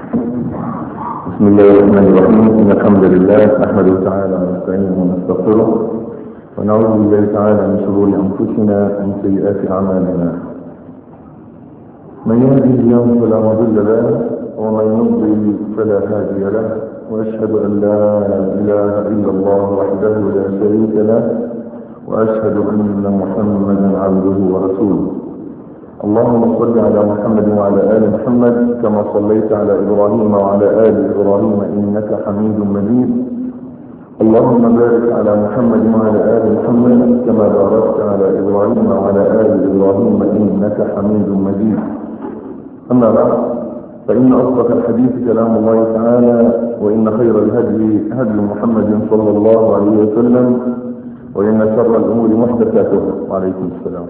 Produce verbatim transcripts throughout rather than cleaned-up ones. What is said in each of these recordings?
بسم الله الرحمن الرحيم. إن الحمد لله نحمده تعالى ونستعينه ونستغفره ونعوذ بالله تعالى من شرور أنفسنا ومن سيئات أعمالنا. من يهده الله فلا مضل له ومن يضلل فلا هادي له، وأشهد أن لا إله إلا الله وحده لا شريك له، وأشهد أن محمدا عبده ورسوله. اللهم صل على محمد وعلى آل محمد كما صليت على إبراهيم وعلى آل إبراهيم إنك حميد مجيد. اللهم بارك على محمد وعلى آل محمد كما باركت على إبراهيم وعلى آل إبراهيم إنك حميد مجيد. أما بعد، فإن أصدق الحديث كلام الله تعالى، وإن خير الهدي هدي محمد صلى الله عليه وسلم، وإن شر الأمور محدثاتها. وعليكم السلام.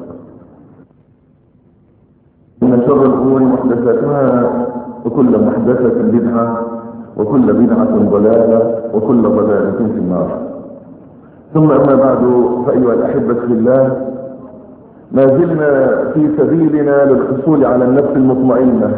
إن شر الأمور محدثاتها، وكل محدثة بدعة، وكل بدعة ضلالة، وكل ضلالة في النار. ثم أما بعد، فأيها الأحبة في الله، ما زلنا في سبيلنا للحصول على النفس المطمئنة.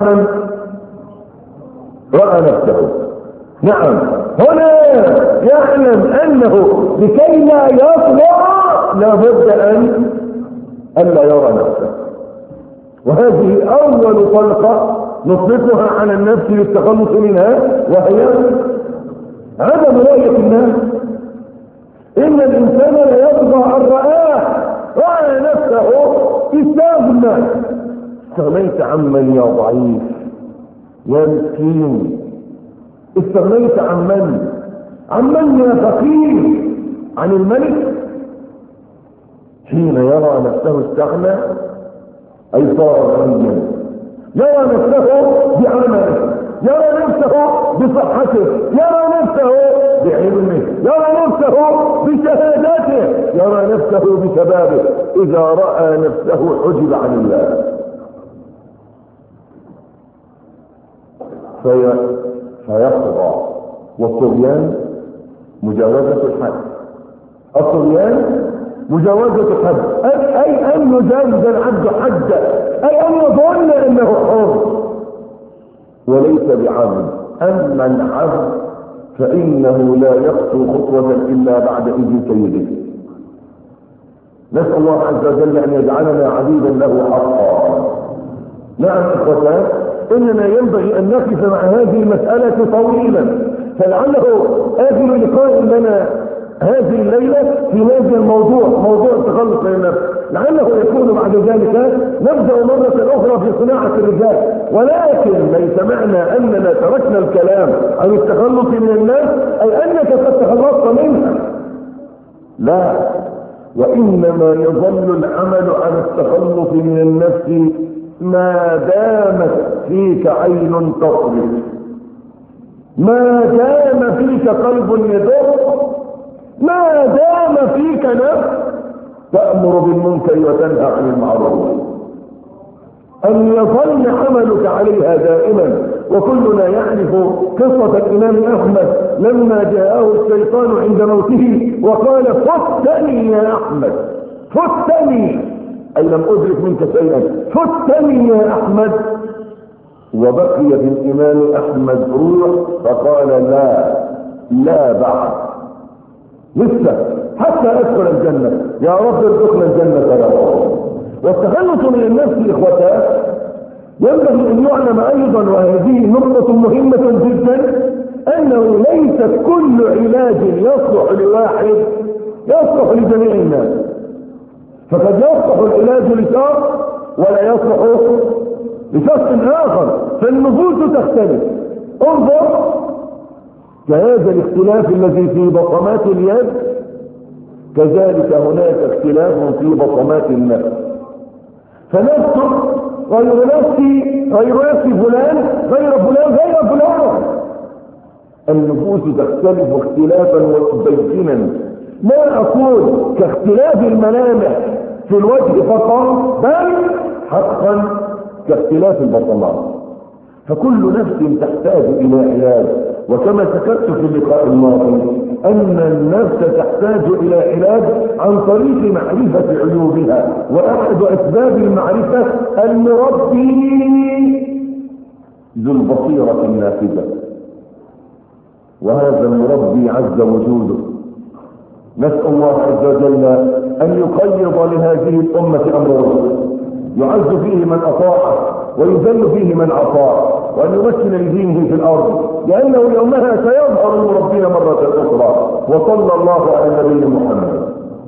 رأى نفسه، نعم، هنا يعلم أنه لكي لا يطلع لابد أن ألا يرى نفسه. وهذه أول طلقة نطلقها على النفس للتخلص منها، وهي عدم رؤية الناس. إن الإنسان لا يطغى أن رآه، رأى نفسه استغنى. استغنيت عمن يا ضعيف يا مسكين؟ استغنيت عن من؟ عن من يا فقير؟ عن الملك. حين يرى نفسه استغنى أي صار غنيا، يرى نفسه بعمله، يرى نفسه بصحته، يرى نفسه بعلمه، يرى نفسه بشهاداته، يرى نفسه بشبابه. إذا رأى نفسه حجب عن الله. في فيخضع. والطغيان مجاوزة الحد. الطغيان مجاوزة الحد، أي أن يجاوز العبد حده، أي أن يظن أنه حر وليس بعبد. أما العبد فإنه لا يخطو خطوة إلا بعد إذن سيده. نسأل الله عز وجل أن يجعلنا عبيدا له حقا. نعم إخوتان، إننا ينبغي أن نقف مع هذه المسألة طويلا، فلعله آخر لقاء لنا هذه الليلة في هذا الموضوع، موضوع التخلص من النفس، لعله يكون بعد ذلك نبدأ مرة أخرى في صناعة الرجال. ولكن ليس معنى أننا تركنا الكلام عن التخلص من النفس أي أنك قد تخلصت منها، لا، وإنما يظل العمل على التخلص من النفس ما دامت فيك عين تصرف، ما دام فيك قلب يدق، ما دام فيك نفس تأمر بالمنكر وتنهى عن المعروف، أن يظل عملك عليها دائما. وكلنا يعرف قصة الإمام أحمد لما جاءه الشيطان عند موته وقال: فتني يا أحمد، فتني، أي لم أدرك منك شيئا، فتني يا أحمد. وبقي في الإمام أحمد روح فقال: لا لا بعد، لسه حتى أدخل الجنة، يا رب ادخل الجنة يا رب. والتخلص من النفس إخوتان ينبغي أن يعلم أيضا، وهذه نقطة مهمة جدا، أنه ليس كل علاج يصلح لواحد يصلح لجميع الناس. فقد يصلح العلاج لشخص ولا يصلح لشخص آخر، فالنفوس تختلف. انظر كهذا الاختلاف الذي في بصمات اليد، كذلك هناك اختلاف في بصمات النفس. فنفسك غير نفسي، غير نفس فلان، غير فلان، غير فلان. النفوس تختلف اختلافا بينا، لا أقول كاختلاف الملامح في الوجه فقط، بل حقا كاختلاف البصمات. فكل نفس تحتاج إلى علاج. وكما ذكرت في اللقاء الماضي أن النفس تحتاج إلى علاج عن طريق معرفة عيوبها، وأحد أسباب المعرفة أن نربي ذو البصيرة النافذة. وهذا المربي عز وجوده نسأل الله عز وجل أن يقيض لهذه الأمة أمره، يعز فيه من أطاعه ويذل فيه من عصاه، وأن يمكن لدينه في الأرض، لأنه يومها سيظهر المربين مرة أخرى. وصلى الله على النبي محمد.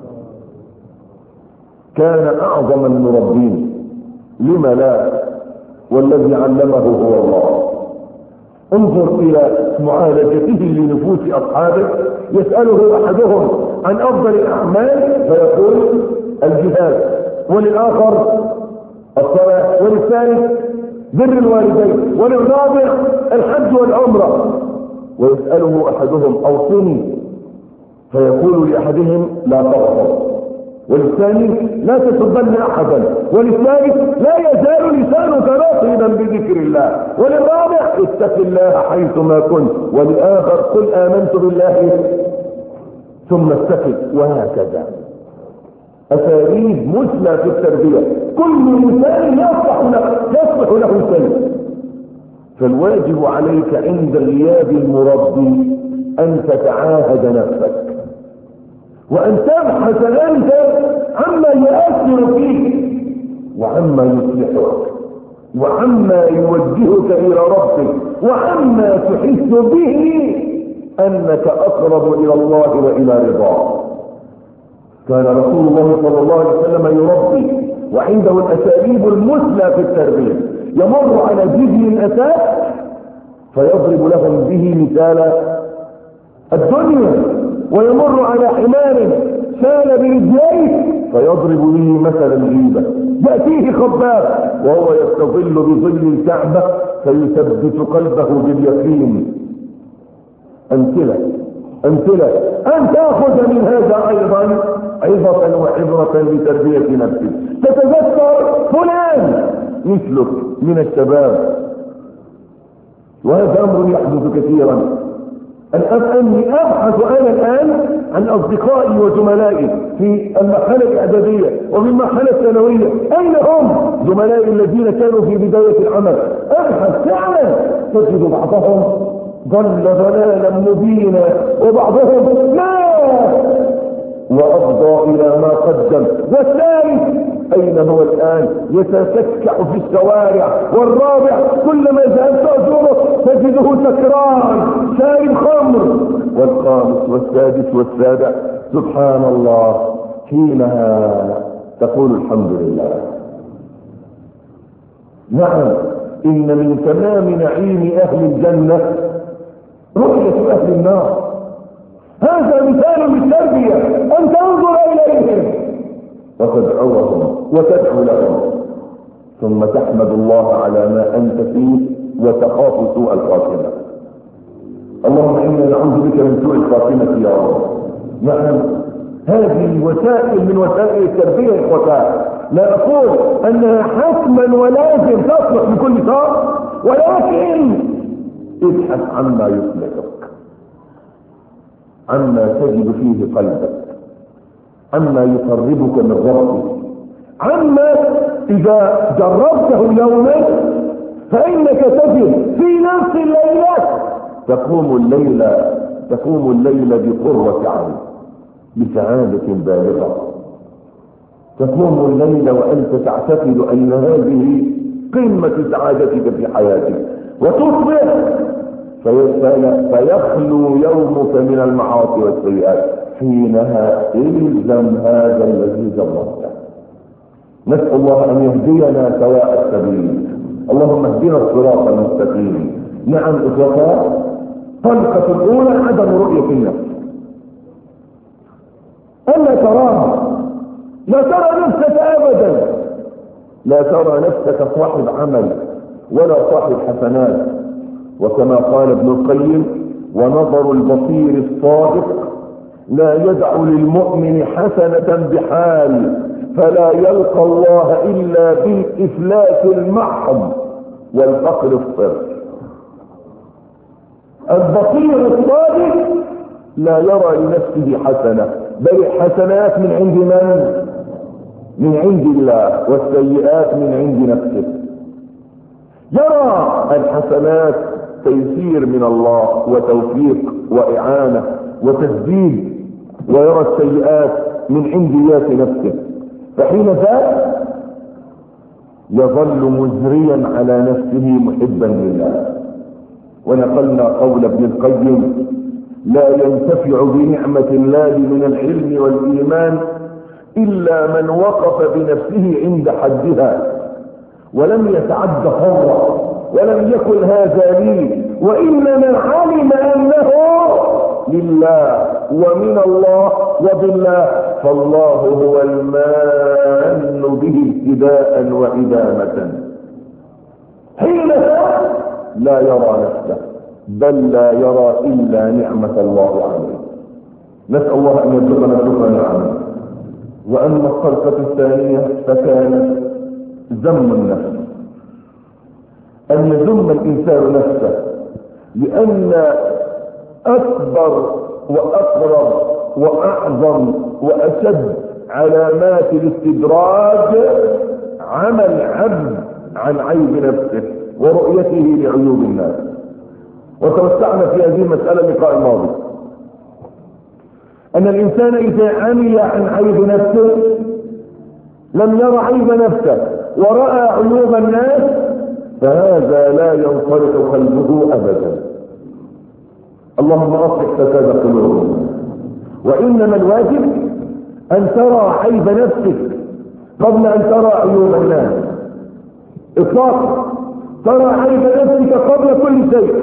كان أعظم المربين، لم لا؟ والذي علمه هو الله. انظر إلى معالجته لنفوس أصحابه. يسأله أحدهم عن أفضل الأعمال فيقول الجهاد، وللآخر الصلاة، وللثالث بر الوالدين، وللرابع الحج والعمرة. ويسأله أحدهم أوصني فيقول لأحدهم لا تغضب، وللثاني لا تسبن أحدا، وللثالث لا يزال لسانك رطبا بذكر الله، وللرابع اتق الله حيثما كنت، وللآخر قل آمنت بالله ثم استقم. وهكذا أساليب مثلى في التربية، كل إنسان يصلح له يصلح له شيء. فالواجب عليك عند غياب المربي أن تتعاهد نفسك، وأن تبحث أنت عما يؤثر فيك، وعما يصلحك، وعما يوجهك إلى ربك، وعما تحس به أنك أقرب إلى الله وإلى رضاه. كان رسول الله صلى الله عليه وسلم يربي، وعنده الأساليب المثلى في التربية. يمر على جبل أساس فيضرب لهم به مثال الدنيا، ويمر على حمار سال برجليه فيضرب به مثل الغيبة. يأتيه خباب وهو يستظل بظل الكعبة فيثبت قلبه باليقين. أمثلة أمثلة أن تأخذ من هذا أيضا عظة وعبرة لتربية نفسك. تتذكر فلان مثلك من الشباب، وهذا أمر يحدث كثيرا. الآن أني أبحث أنا الآن عن أصدقائي وزملائي في المرحلة الإعدادية وفي المرحلة الثانوية، أين هم زملائي الذين كانوا في بداية العمل؟ أبحث فعلا تجد بعضهم ضل ضلالا مبينا، وبعضهم لا وأفضى إلى ما قدم، والثالث أين هو الآن؟ يتسكع في الشوارع. والرابع كلما ذهبت أزوره تجده سكران شارب خمر. والخامس والسادس والسابع سبحان الله، حينها تقول الحمد لله. نعم، إن من تمام نعيم أهل الجنة رؤية أهل النار. هذا مثال للتربية، أن تنظر إليهم وتدعوهم وتدعو لهم، ثم تحمد الله على ما أنت فيه وتخاف سوء الخاتمة. اللهم إنا نعوذ بك من سوء الخاتمة يا رب. نعم، هذه وسائل من وسائل التربية إخوتها. لا أقول أنها حتما ولازم تصلح بكل شر، ولكن ابحث عما يصلحك، عما تجد فيه قلبك، عما يقربك من ربك، عما إذا جربته يوما فإنك تجد في نفس الليلة تقوم الليلة تقوم الليلة بقرة عين، بسعادة بالغة. تقوم الليلة وأنت تعتقد أن هذه قمة سعادتك في حياتك، وتصبح فيخلو يومك من المعاصي والسيئات. حينها الزم هذا الذي جربته. نسأل الله أن يهدينا سواء السبيل. اللهم اهدنا الصراط المستقيم. نعم إخوتنا، طلقة الأولى عدم رؤية النفس، ألا تراها، لا ترى نفسك أبدا، لا ترى نفسك صاحب عمل ولا صاحب حسنات. وكما قال ابن القيم: ونظر البصير الصادق لا يدع للمؤمن حسنة بحال، فلا يلقى الله إلا بالإفلاس المحض والفقر الصرف. البصير الصادق لا يرى لنفسه حسنة، بل الحسنات من عند من؟ من عند الله، والسيئات من عند نفسه. يرى الحسنات تيسير من الله وتوفيق وإعانة وتسديد، ويرى السيئات من عنديات نفسه، فحين ذاك يظل مزريا على نفسه محبا لله. ونقلنا قول ابن القيم: لا ينتفع بنعمة الله من العلم والإيمان إلا من وقف بنفسه عند حدها ولم يتعد حرا ولم يكن هذا لي، وإنما علم أنه لله ومن الله وبالله، فالله هو المان به ابتداء وإدامة. حينها لا يرى نفسه، بل لا يرى إلا نعمة الله عليه. نسأل الله أن يرزقنا شكر نعمه. وأما الخلقة الثانية فكانت ذم النفس، أن يذم الإنسان نفسه، لأن أكبر وأقرب وأعظم وأشد علامات الاستدراج عمل عبد عن عيب نفسه ورؤيته لعيوب الناس. وتوسعنا في هذه المسألة اللقاء الماضي، أن الإنسان إذا عمي عن عيب نفسه لم يرى عيب نفسه ورأى عيوب الناس، فهذا لا ينصرف قلبه أبدا. اللهم أصلح فساد قلوبنا. وإنما الواجب أن ترى عيب نفسك قبل أن ترى عيوب الناس إطلاقا. ترى عيب نفسك قبل كل شيء،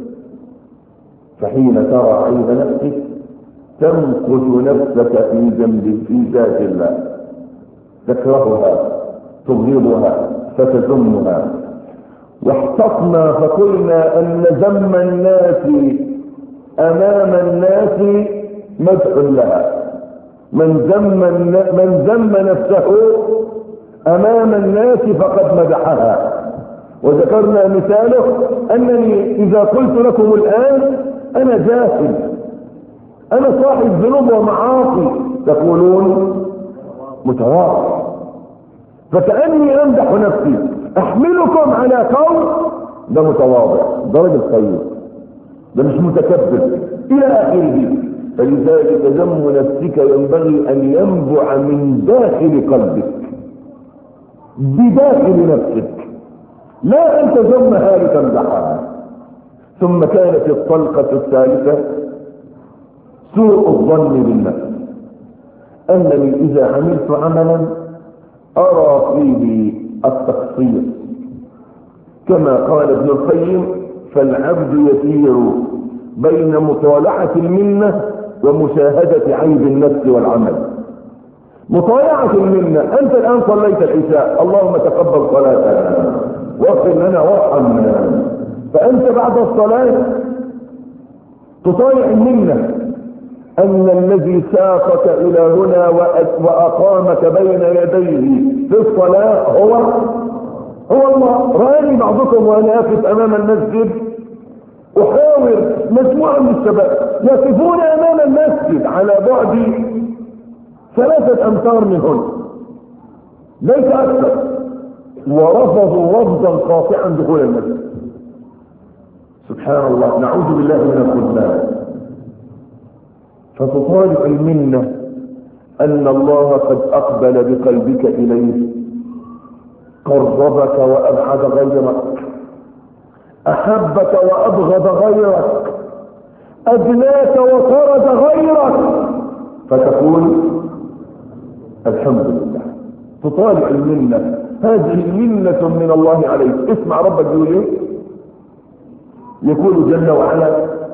فحين ترى عيب نفسك تمقت نفسك في جنب في ذات الله، تكرهها تبغضها فتذمها. واحتطنا فقلنا أن ذم الناس أمام الناس مدح لها. من ذم من ذم نفسه أمام الناس فقد مدحها. وذكرنا مثاله أنني إذا قلت لكم الآن أنا جاهل، أنا صاحب ذنوب ومعاصي، تقولون متواضع، فكأني أمدح نفسي. أحملكم على قول ده متواضع، ده راجل طيب، ده مش متكبر إلى آخره. فلذلك ذم نفسك ينبغي أن ينبع من داخل قلبك بداخل نفسك، لا أن تذمها لتمدحها. ثم كانت الطلقة الثالثة سوء الظن بالنفس، أنني إذا عملت عملا أرى فيه التقصير، كما قال ابن القيم: فالعبد يسير بين مطالعة المنة ومشاهدة عيب النفس والعمل. مطالعة المنة، أنت الآن صليت العشاء، اللهم تقبل صلاتنا واغفر لنا وارحمنا، فأنت بعد الصلاة تطالع المنة أن الذي ساقك إلى هنا وأقامك بين يديه في الصلاة هو هو الله. رأني بعضكم وأنا أقف أمام المسجد أحاور مجموعة من الشباب يقفون أمام المسجد على بعد ثلاثة أمتار منهن ليس أكثر، ورفضوا رفضا قاطعا دخول المسجد. سبحان الله، نعوذ بالله من الخذلان. فتطالع المنة أن الله قد أقبل بقلبك إليه، قربك وأبعد غيرك، أحبك وأبغض غيرك، أدناك وطرد غيرك، فتقول الحمد لله. تطالع المنة، هذه منة من الله عليك. اسمع ربك يقول ايه؟ يقول جل وعلا: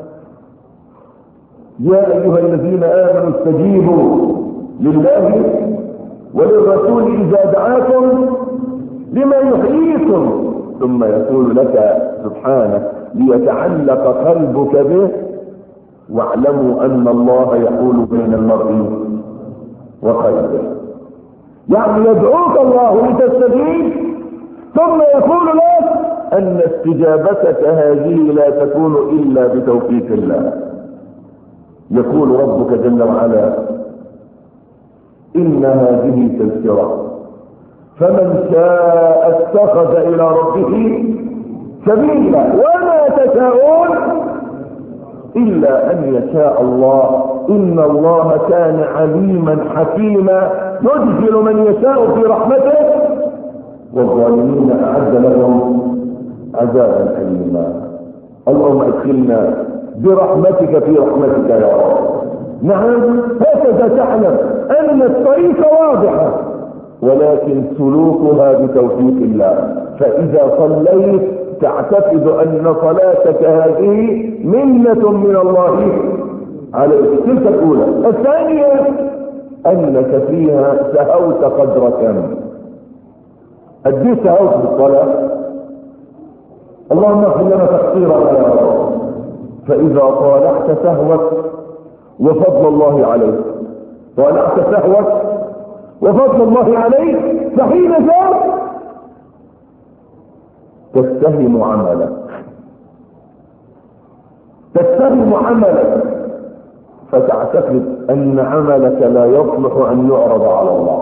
يا أيها الذين آمنوا استجيبوا لله وللرسول إذا دعاكم لما يحييكم، ثم يقول لك سبحانه: ليتعلق قلبك به واعلموا أن الله يحول بين المرء وقلبه. يعني يدعوك الله لتستجيب، ثم يقول لك أن استجابتك هذه لا تكون إلا بتوفيق الله. يقول ربك جل وعلا: إن هذه تذكرة فمن شاء اتخذ إلى ربه سبيلا وما تشاءون إلا أن يشاء الله إن الله كان عليما حكيما يدخل من يشاء في رحمته والظالمين أعد لهم عذابا أليما. اللهم ادخلنا برحمتك في رحمتك يا رب. نعم هكذا تعلم أن الطريق واضحة ولكن سلوكها بتوفيق الله. فإذا صليت تعتقد أن صلاتك هذه منة من الله عليك. تلك الأولى. الثانية أنك فيها سهوت قدر كم. قد ايه سهوت بالصلاة؟ اللهم اغفر لنا تقصيرنا يا رب. فإذا طالعت سهوك وفضل الله عليك، طالعت سهوك وفضل الله عليك، فحين ذاك تتهم عملك تتهم عملك فتعتقد أن عملك لا يصلح أن يعرض على الله.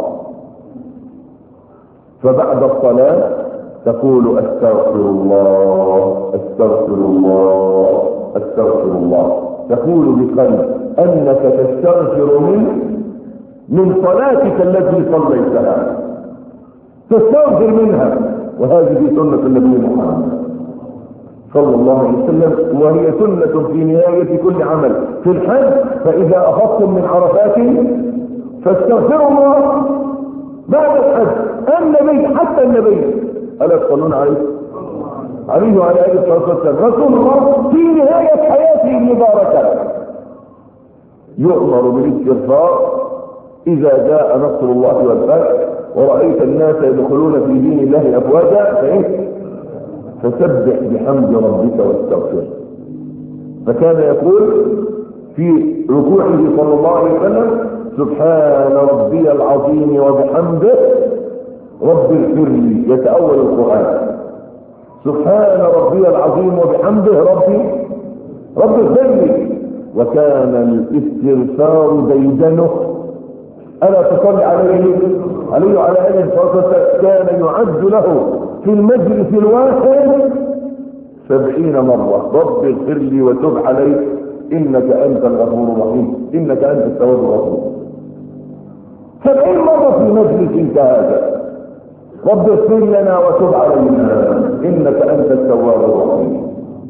فبعد الصلاة تقول استغفر الله استغفر الله استغفر الله. تقول بقلب أنك تستغفر من من صلاتك التي صليتها، تستغفر منها. وهذه سنة النبي محمد صلى الله عليه وسلم، وهي سنة في نهاية كل عمل. في الحج فإذا أخذتم من عرفات فاستغفروا الله بعد الحج. النبي حتى النبي ألا تصلون عليه عليه وعلى آله الصلاة والسلام رسول الله في نهاية حياته المباركة يؤمر بالاستغفار إذا جاء نصر الله والفتح ورأيت الناس يدخلون في دين الله أفواجا فسبح بحمد ربك واستغفر. فكان يقول في ركوعه صلى الله عليه وسلم سبحان ربي العظيم وبحمده رب اغفر لي. يتأول القرآن سبحان ربي العظيم وبحمده ربي رب اغفر لي. وكان الاستغفار ديدنه ألا تصلي عليه عليه وعلى آله الصلاة والسلام. كان يعد له في المجلس الواحد سبعين مرة رب اغفر لي وتب علي إنك أنت الغفور الرحيم إنك أنت التواب الرحيم. سبعين مرة في مجلس كهذا رب اغفر لنا وتب علينا إنك أنت التواب الرحيم.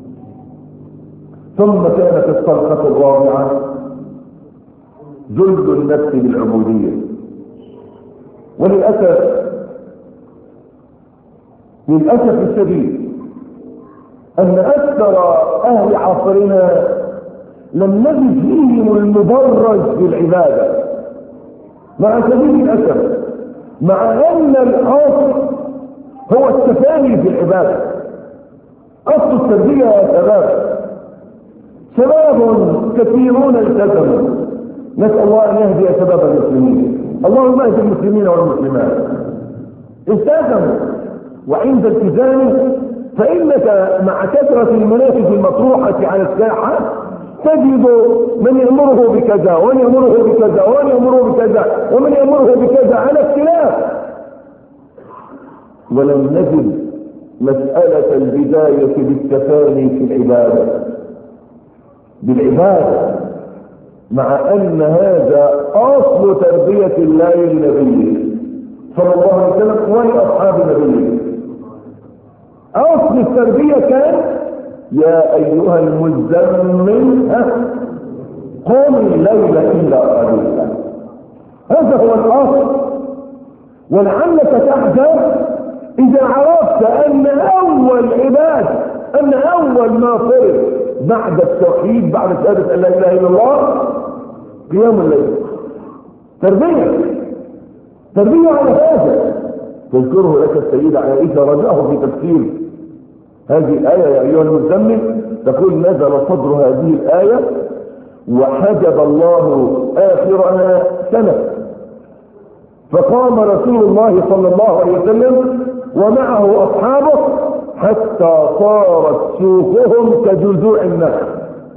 ثم كانت الصرخة الرابعة جلد النفس بالعبودية. وللأسف للأسف الشديد أن أكثر أهل عصرنا لم نجد فيهم المدرج في العبادة مع شديد الأسف، مع أن الأصل هو التفاني في العبادة. أصل التربية يا شباب شباب كثيرون التزموا. نسأل الله أن يهدي شباب المسلمين. اللهم اهد المسلمين والمسلمات. التزموا وعند التزامه فإنك مع كثرة المنافذ المطروحة على الساحة تجد من يأمره بكذا ومن يأمره بكذا ومن يأمره بكذا ومن يأمره بكذا على اختلاف. ولم نجد مسألة البداية بالتفاني في العبادة بالعبادة مع أن هذا أصل تربية الله لنبيه صلى الله عليه وسلم ولأصحاب نبيه. أصل التربية كان يا أيها المزمل قم الليل إلا قليلا. هذا هو الأصل. ولعلك تحزن إذا عرفت أن أول عباد أن أول ما فرض بعد التوحيد بعد شهادة أن لا إله إلا الله قيام الليل. تربية تربية على هذا تذكره لك السيدة عائشة رجاه في تفسير هذه الآية يا أيها المزمل. تقول نزل صدر هذه الآية وحجب الله آخرها سنة فقام رسول الله صلى الله عليه وسلم ومعه أصحابه حتى صارت سوقهم كجذوع النخل.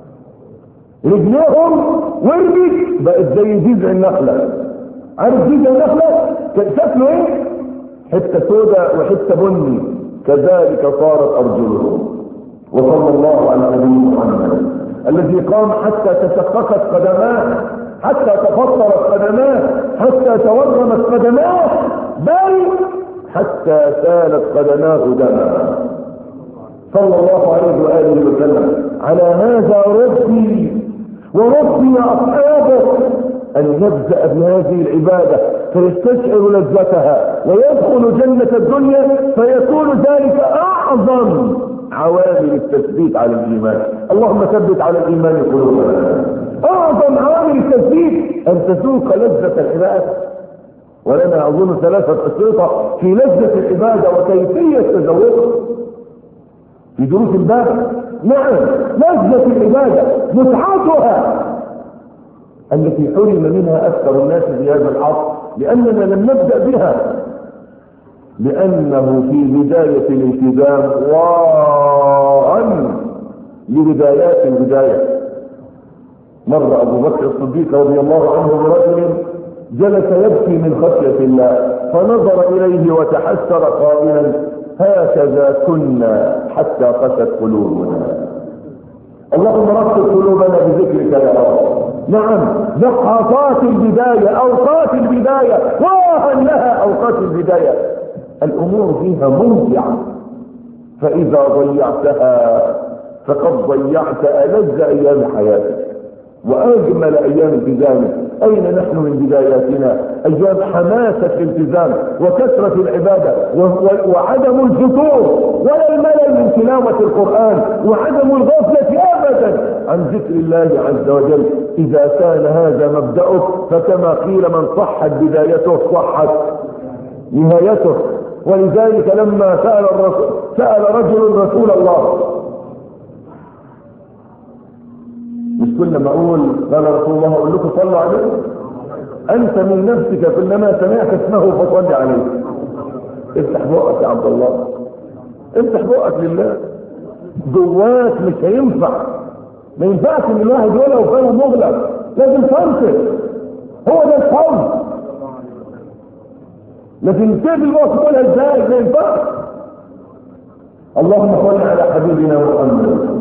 رجليهم ورمت بقت زي جذع النخلة. عارف جذع النخلة كان شكله ايه؟ حتة سوداء وحتة بني كذلك صارت أرجلهم. وصلى الله على نبينا محمد الذي قام حتى تشققت قدماه، حتى تفطرت قدماه، حتى تورمت قدماه، بل حتى سالت قدماه دما، صلى الله عليه وآله وسلم. على هذا ربي وربي أصحابه أن نبدأ بهذه العبادة فيستشعر لذتها ويدخل جنة الدنيا، فيكون ذلك أعظم عوامل التثبيت على الإيمان. اللهم ثبت على الإيمان قلوبنا. أعظم عوامل التثبيت أن تذوق لذة العبادة. ولنا أظن ثلاثة أشرطة في لذة العبادة وكيفية تذوقها في دروس الباب. نعم، لذة العبادة متعتها التي حرم منها أكثر الناس في هذا العصر، لأننا لم نبدأ بها، لأنه في بداية الالتزام وراء لبدايات البداية. مر أبو بكر الصديق رضي الله عنه برجل جلس يبكي من خشية الله، فنظر إليه وتحسر قائلا: هكذا كنا حتى قست قلوبنا. اللهم رتب قلوبنا بذكرك يا رب. نعم، لحظات البداية، أوقات البداية، واهن لها أوقات البداية، الأمور فيها ممتعة، فإذا ضيعتها فقد ضيعت ألذ أيام حياتك وأجمل أيام التزامك. أين نحن من بداياتنا؟ أيام حماسة الالتزام وكثرة العبادة وعدم الفتور ولا الملل من تلاوة القرآن وعدم الغفلة أبدا عن ذكر الله عز وجل. إذا كان هذا مبدأك فكما قيل: من صحت بدايته صحت نهايته. ولذلك لما سأل, الرسول سأل رجل رسول الله، مش كل ما اقول قال رسول الله اقول لكم صلوا عليه؟ انت من نفسك كلما سمعت اسمه فصلي عليه. افتح بقك يا عبد الله، افتح بقك لله. جواك مش هينفع، ما ينفعش ان الواحد يقولها وفهمه مغلق، لازم تنطق. هو ده الصوم. لكن تيجي الوقت تقولها ازاي؟ ما ينفعش. اللهم صل على حبيبنا محمد.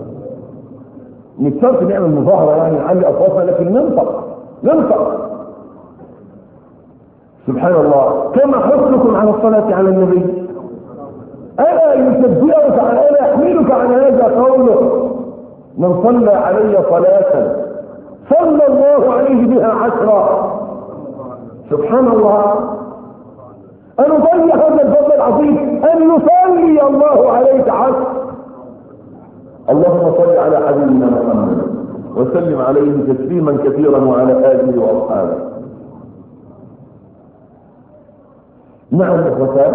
مش شرط نعمل مظاهره يعني نعلي اصواتنا، لكن ننطق ننطق. سبحان الله. كما حثكم على الصلاه على النبي، الا يشجعك على الا يحملك على هذا قوله: من صلى علي صلاه صلى الله عليه بها عشرا. سبحان الله. أن نضيع هذا الفضل العظيم أن يصلي الله عليك عشر. اللهم صل على حبيبنا محمد وسلم عليه تسليما كثيرا وعلى آله وأصحابه. نعم إخوتان،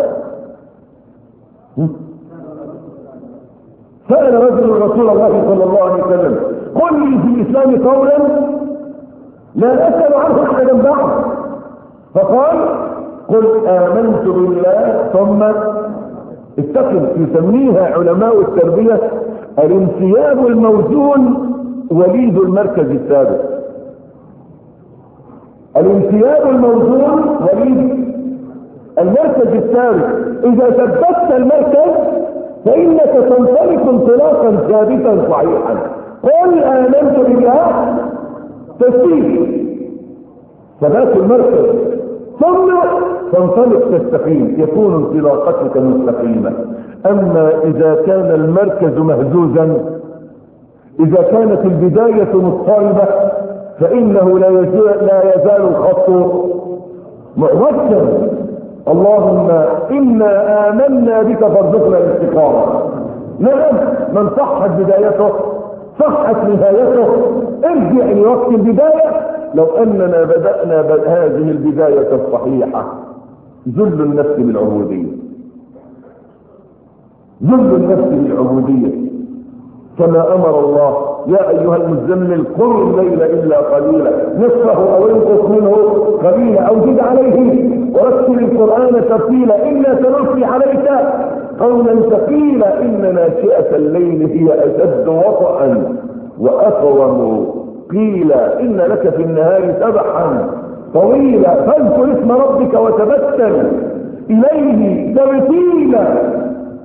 سأل رجل رسول الله صلى الله عليه وسلم: قل لي في الإسلام قولا لا أسأل عنه أحدا بعد. فقال: قل آمنت بالله ثم استقم. يسميها علماء التربية الانسياب الموزون وليد المركز السابق. الانسياب الموزون وليد المركز السابق. إذا ثبتت المركز فإنك تنطلق انطلاقا ثابتا صحيحا. قل آمنت بالله تسليم ثبات المركز، ثم تنطلق تستقيم، يكون انطلاقتك مستقيمة. أما إذا كان المركز مهزوزا، إذا كانت البداية مضطربة، فإنه لا يزال, لا يزال الخط معوجا. اللهم إنا آمنا بك فارزقنا الاستقامة. نعم، من صحت بدايته صحت نهايته. ارجع لوقت البداية. لو أننا بدأنا هذه البداية الصحيحة، ذل النفس بالعبودية، ذل النفس بالعبودية، كما أمر الله: يا أيها المزمل قم الليل إلا قليلا نصفه أو انقص منه قليلا أو زد عليه ورتل القرآن ترتيلا إنا سنلقي عليك قولا ثقيلا إن ناشئة الليل هي أشد وطئا وأقوم قيلا إن لك في النهار سبحا طويلا فاذكر اسم ربك وتبتل إليه تبتيلا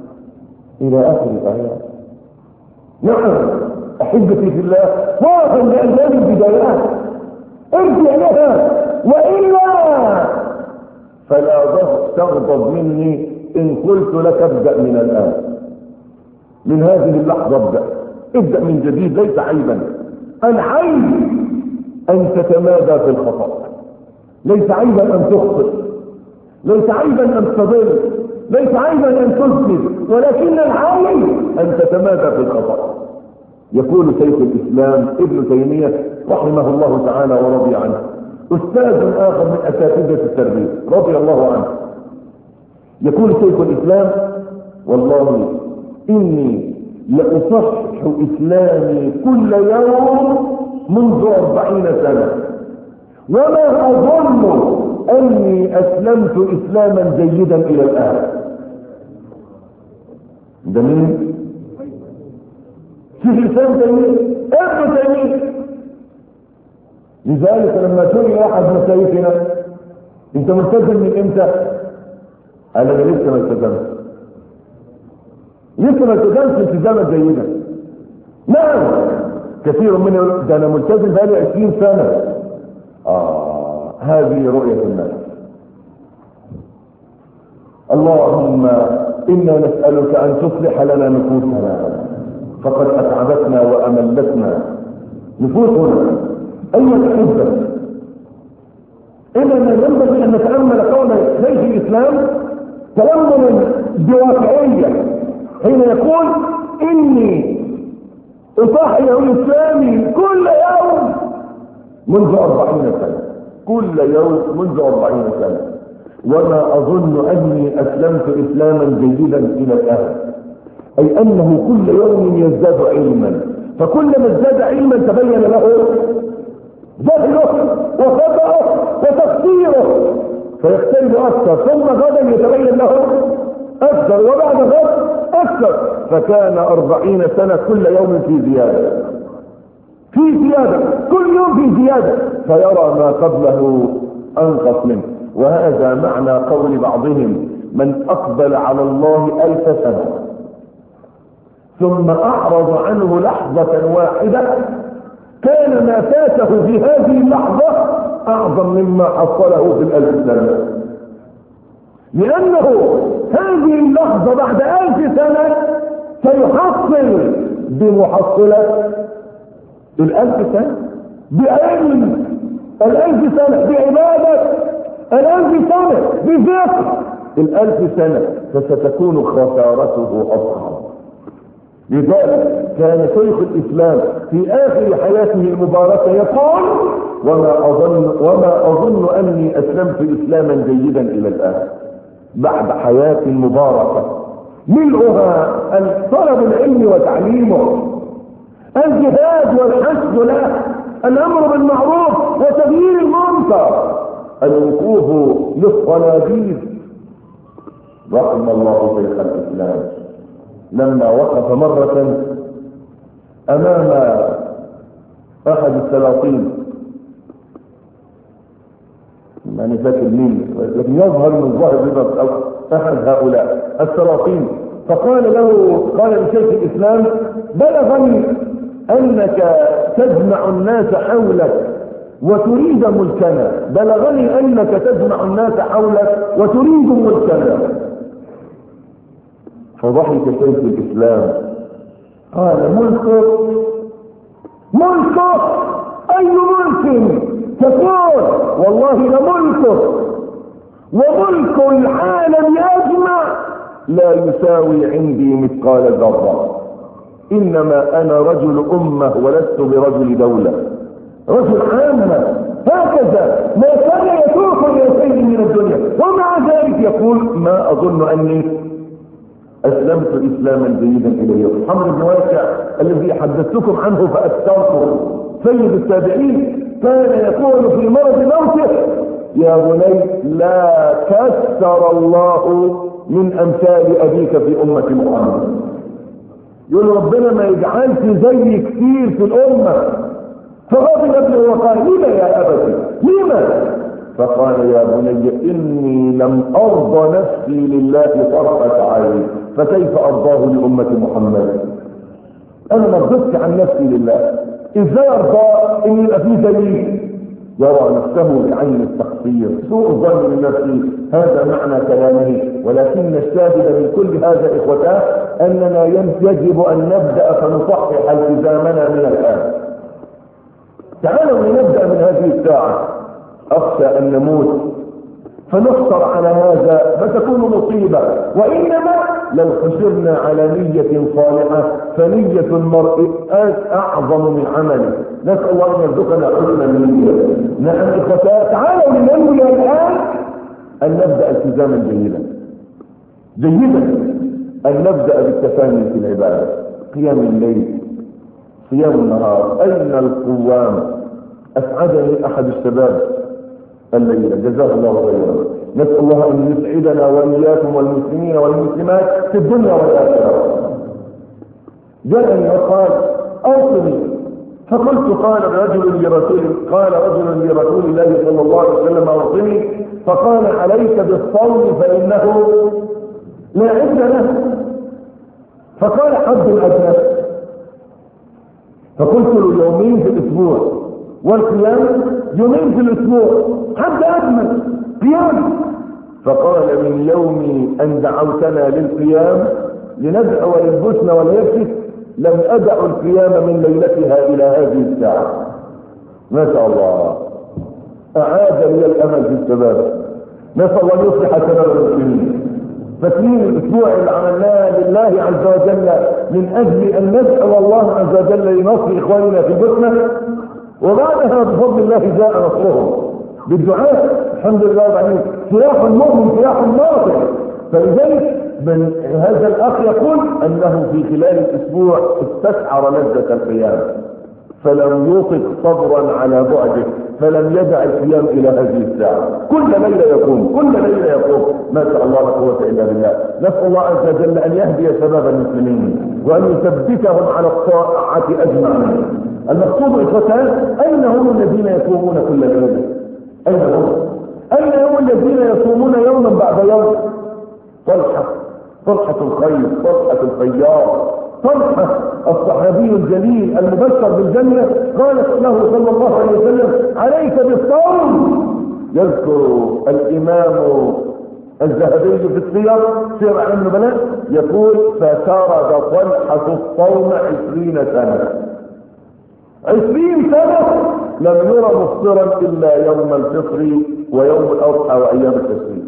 إلى آخر الآيات. نعم أحبتي في الله، واقع لأيام البدايات ارجع لها، وإلا فلا تغضب مني إن قلت لك ابدأ من الآن، من هذه اللحظة ابدأ ابدأ من جديد. ليس عيبا، العيب أن تتمادى في الخطأ، ليس عيبا أن تخطئ، ليس عيبا أن تضل، ليس عيبا أن تذنب، ولكن العيب أن تتمادى في الخطأ. يقول شيخ الإسلام ابن تيمية رحمه الله تعالى ورضي عنه، أستاذ آخر من أساتذة التربية رضي الله عنه، يقول شيخ الإسلام: والله إني لأصحح إسلامي كل يوم منذ أربعين سنة، وما أظن أني أسلمت إسلاما جيدا إلى الآن. ده مين؟ شيخ الإسلام تيمية ابن تيمية. لذلك لما سئل أحد مشايخنا: أنت ملتزم من إمتى؟ قال: أنا لسه ما التزمت، لسه ما التزمت التزاما جيدا. نعم كثير من يقول: ده أنا ملتزم بقالي عشرين سنة. آه هذه رؤية الناس. اللهم إنا نسألك أن تصلح لنا نفوسنا، فقد أتعبتنا وأملتنا نفوسنا. أيها الأحبة، إننا ينبغي أن نتأمل قول شيخ الإسلام تأملا بواقعية حين يقول: إني أصحح إسلامي كل يوم منذ أربعين سنة، كل يوم منذ أربعين سنة، وما أظن أني أسلمت إسلاما جيدا إلى الآن. أي أنه كل يوم يزداد علما، فكلما ازداد علما تبين له جهله وخطأه وتقصيره فيختلف أكثر، ثم غدا يتبين له أكثر، وبعد غد أكثر، فكان أربعين سنة كل يوم في زيادة في زيادة كل يوم في زيادة، فيرى ما قبله أنقص منه. وهذا معنى قول بعضهم: من أقبل على الله ألف سنة ثم أعرض عنه لحظة واحدة كان ما فاته في هذه اللحظة أعظم مما حصله في الألف سنة، لأنه هذه اللحظة بعد ألف سنة سيحصل بمحصلة الألف سنة، بعلم الألف سنة، بعبادة الألف سنة، بذكر الألف سنة، فستكون خسارته أضخم. لذلك كان شيخ الإسلام في آخر حياته المباركة يقول: وما أظن, وما أظن أني أسلمت إسلاما جيدا إلى الآن، بعد حياة مباركة ملؤها طلب العلم وتعليمه، الجهاد والحث له، الأمر بالمعروف وتغيير المنكر، الوقوف للصناديد. رحم الله شيخ الإسلام لما وقف مرة أمام أحد السلاطين، يعني فاكر مين، لكن يظهر من ظاهر رضا أحد هؤلاء السلاطين، فقال له قال لشيخ الإسلام: بلغني أنك تجمع الناس حولك وتريد ملكنا، بلغني أنك تجمع الناس حولك وتريد ملكنا. فضحك شيخ الإسلام قال: ملكك ملكك أي ملك تقول؟ والله لملكك، وملك العالم أجمع لا يساوي عندي مثقال ذرة، إنما أنا رجل أمة ولست برجل دولة، رجل عامة. هكذا ما كان يتوق إلى شيء من الدنيا، ومع ذلك يقول: ما أظن أني أسلمت إسلاما جيدا إليه. حمر بن واسع الذي حدثتكم عنه فأكثرته سيد التابعين كان يقول في مرض موته: يا بني لا كثر الله من أمثال أبيك في أمة محمد. يقول ربنا ما يجعلش زي كثير في الأمة. فغضب ابنه وقال: لما يا أبتي لما؟ فقال: يا بني إني لم أرضى نفسي لله طرفة عين، فكيف أرضاه لأمة محمد؟ أنا ما رضيتش عن نفسي لله، إزاي أرضى إن يبقى فيه دليل يرى نفسه بعين التقصير سوء الظن من نفسه؟ هذا معنى كلامه. ولكن الشاهد من كل هذا إخوتاه أننا يجب أن نبدأ فنصحح التزامنا من الآن. تعالوا لنبدأ من هذه الساعة. أخشى أن نموت فنخسر على هذا فتكون مصيبة، وإنما لو حشرنا على نية صالحة فنية المرء أعظم من عمله. نسأل الله أن يرزقنا حسن النية. نعم إخوتاه، تعالوا لننوي الآن أن نبدأ التزاما جيدا جيدا أن نبدأ بالتفاني في العبادة، قيام الليل، صيام النهار. أين القوام؟ أسعدني أحد الشباب الليلة جزاه الله خيرا، نسأل الله أن يسعدنا وإياكم والمسلمين والمسلمات في الدنيا والآخرة. جاءني وقال أوصني، فقلت قال رجل لرسول قال رجل لرسول الله صلى الله عليه وسلم أوصني، فقال عليك بالصوم فإنه لا عد له. فقال حد الأدنى، فقلت له يومين في الأسبوع، والقيام يومين في الأسبوع، حد أدنى قيام. فقال من يوم أن دعوتنا للقيام لندعو للبسن واليبس لم أدع القيام من ليلتها إلى هذه الساعة. ما شاء الله، أعاد لي الأمل في الشباب. نسأل الله يصلح شباب المسلمين. فاكرين الأسبوع اللي عملناه لله عز وجل من أجل أن نسأل الله عز وجل لنصر إخواننا في البسنة، وبعدها بفضل الله جاء نصرهم بالدعاء الحمد لله. وبعدين سلاح المؤمن سلاح الناصر. فلذلك من هذا الأخ يقول أنه في خلال الأسبوع استشعر لذة القيام فلم يطق صبرا على بعده، فلم يدع القيام إلى هذه الساعة. كل ليلة يقوم كل ليلة يقوم ما شاء الله لا قوة إلا بالله. نسأل الله عز وجل أن يهدي شباب المسلمين وأن يثبتهم على الطاعة أجمعين. المقصود إخوتان، أين هم الذين يصومون كل ليلة؟ أين هم؟ أين هم الذين يصومون يوما بعد يوم؟ طلحة طلحة الخير، طلحة الخيار، طلحة الصحابي الجليل المبشر بالجنة قالت له صلى الله عليه وسلم عليك بالصوم. يذكر الإمام الذهبي في السير سير أعلام النبلاء يقول فسرد طلحة الصوم عشرين سنة عشرين سنة لم يرى مفطرا إلا يوم الفطر ويوم الأضحى وأيام التشريق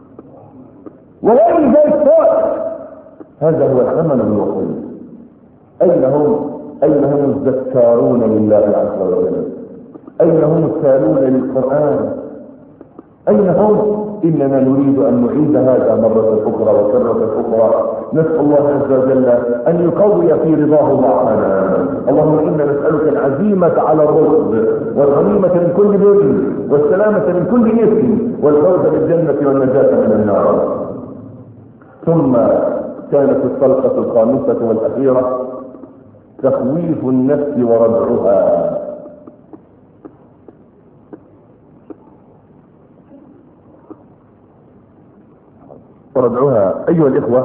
وغير ذلك فات. هذا هو العمل الوطني. أين هم؟ أين هم الذكارون لله عز وجل؟ أين هم التالون للقرآن؟ أين هم؟ إننا نريد أن نعيد هذا مرة أخرى وكرة أخرى. نسأل الله عز وجل أن يقوي في رضاه معنا. اللهم إنا نسألك العزيمة على الرشد والغنيمة من كل بر والسلامة من كل إثم والفوز بالجنة والنجاة من النار. ثم كانت الطلقة الخامسة والأخيرة تخويف النفس وردعها. وردعها أيها الإخوة،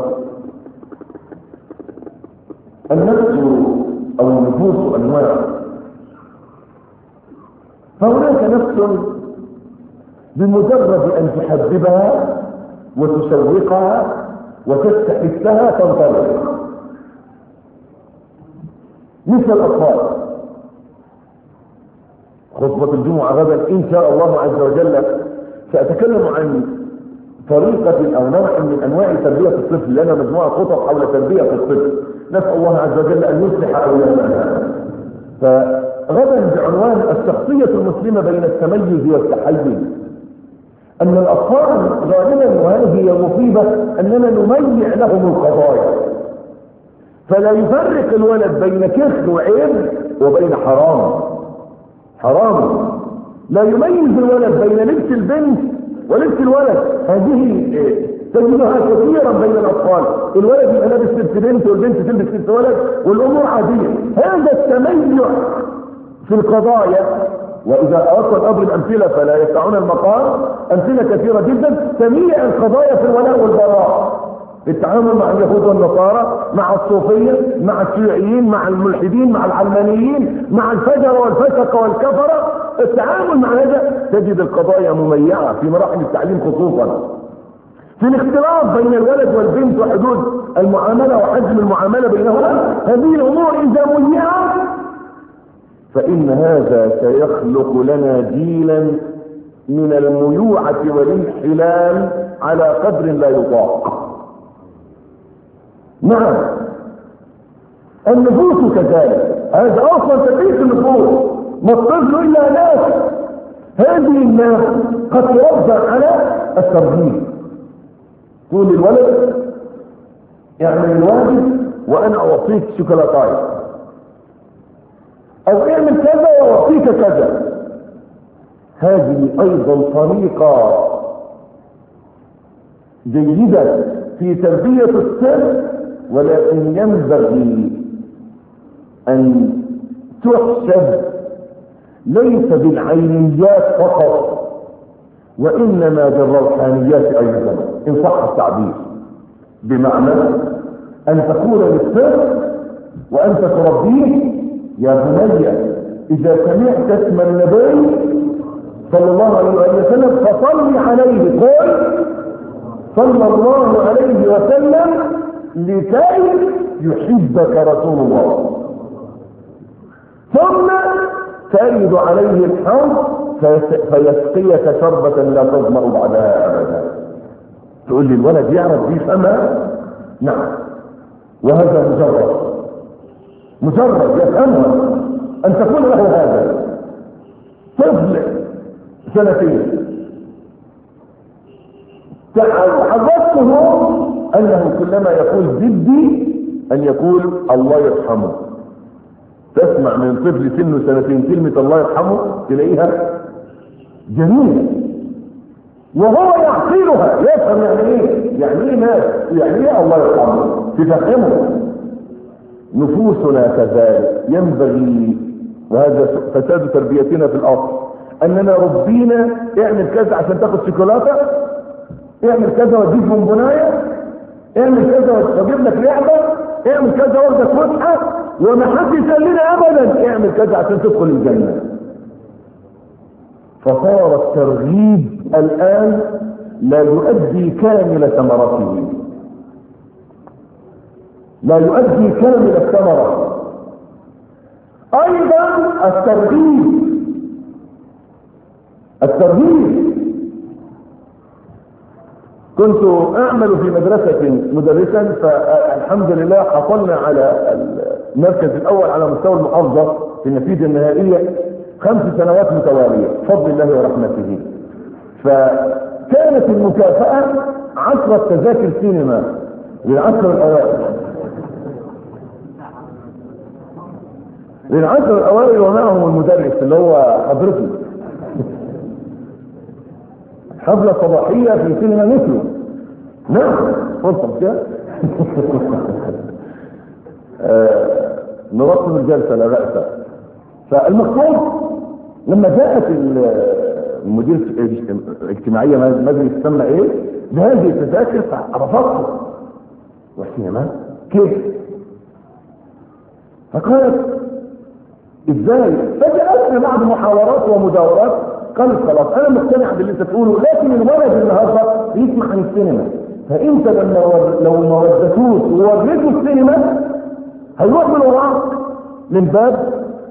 النفس أو النفوس أنواع. فهناك نفس بمجرد أن تحببها وتشوقها وتستحثها تنطلق، مثل الأطفال. خطبة الجمعة غدا إن شاء الله عز وجل سأتكلم عن طريقة أو نوع من أنواع تربية الطفل، لنا مجموعة خطب حول تربية الطفل. نسأل الله عز وجل أن يصلح أولادنا. فغدا بعنوان الشخصية المسلمة بين التميز والتحيز. أن الأطفال غالبا وهذه هي مصيبة أننا نميع لهم القضايا، فلا يفرق الولد بين كفر وعيب وبين حرام حرام لا يميز الولد بين لبس البنت ولبس الولد. هذه تجدها كثيرا بين الأطفال، الولد يبقى لابس لبس بنت والبنت تلبس لبس ولد والأمور عادية. هذا التميع في القضايا، وإذا أردت أضرب الأمثلة فلا يسعون المقام، أمثلة كثيرة جدا. تميع القضايا في الولاء والبراء، التعامل مع اليهود والنصارى، مع الصوفية، مع الشيوعيين، مع الملحدين، مع العلمانيين، مع الفجر والفسق والكفرة، التعامل مع هذا تجد القضايا مميعة في مراحل التعليم خصوصا. في الاختلاط بين الولد والبنت وحدود المعاملة وحجم المعاملة بينهما، هذه الأمور إذا ميعت فإن هذا سيخلق لنا جيلا من الميوعة والانحلال على قدر لا يطاق. نعم، النفوس كذلك، هذا أصلا تدريس النفوس، ما الطفل إلا ناس. هذه الناس قد تربى على التربية. تقول للولد اعمل الواجب وأنا أعطيك شوكولاتاي، أو اعمل كذا وأعطيك كذا. هذه أيضا طريقة جيدة في تربية الطفل، ولكن ينبغي أن تحسب ليس بالعينيات فقط، وإنما بالروحانيات أيضا إن صح التعبير. بمعنى أن تقول للطفل وأنت تربيه يا بني إذا سمعت اسم النبي صلى الله عليه وسلم فصل عليه، قل صلى الله عليه وسلم لكي يحبك رسول الله، ثم ترد عليه الحوض فيسقيك شربة لا تظمأ بعدها أبدا. تقول لي الولد يعرف يفهمها؟ نعم، وهذا مجرد مجرد يفهمها أن تقول له هذا. طفل سنتين حذرته أنه كلما يقول جدي أن يقول الله يرحمه. تسمع من طفل سنه سنتين كلمة الله يرحمه تلاقيها جميلة، وهو يعقلها، يفهم يعني ايه، يعني ايه ناس، يعني ايه الله يرحمه، تفهمه. نفوسنا كذلك ينبغي، وهذا فساد تربيتنا في الاصل، اننا ربينا اعمل كذا عشان تاخد شوكولاته، اعمل كذا واديك بونبونايه، اعمل كذا واجيب لك لعبه، اعمل كذا واخدك فسحه، وما حدش قال لنا ابدا اعمل كذا عشان تدخل الجنه. فصار الترغيب الان لا يؤدي كامل ثمرته، لا يؤدي كامل الثمره. ايضا الترغيب الترغيب كنت اعمل في مدرسة مدرسا، فالحمد لله حصلنا على المركز الاول على مستوى المحافظة في النتيجة النهائية خمس سنوات متوالية بفضل الله ورحمته. فكانت المكافأة عشرة تذاكر سينما للعشر الاوائل للعشر الاوائل ومعهم المدرس اللي هو حضرتي. حفلة صباحية في سينما مثله. نعم فرصة كده. نرتب الجلسة لا بأس. فالمقصود لما جاءت المدير الاجتماعية مجلس سمى ايه بهذه التذاكر فرفضت. والسينما كيف؟ فقالت ازاي؟ فجأتنا بعد محاورات ومداورات قالت خلاص انا مقتنع باللي انت تقوله، لكن الولد النهارده يسمع عن السينما، فانت لما لو ما ودتوش ووريته السينما هيروح من وراك من باب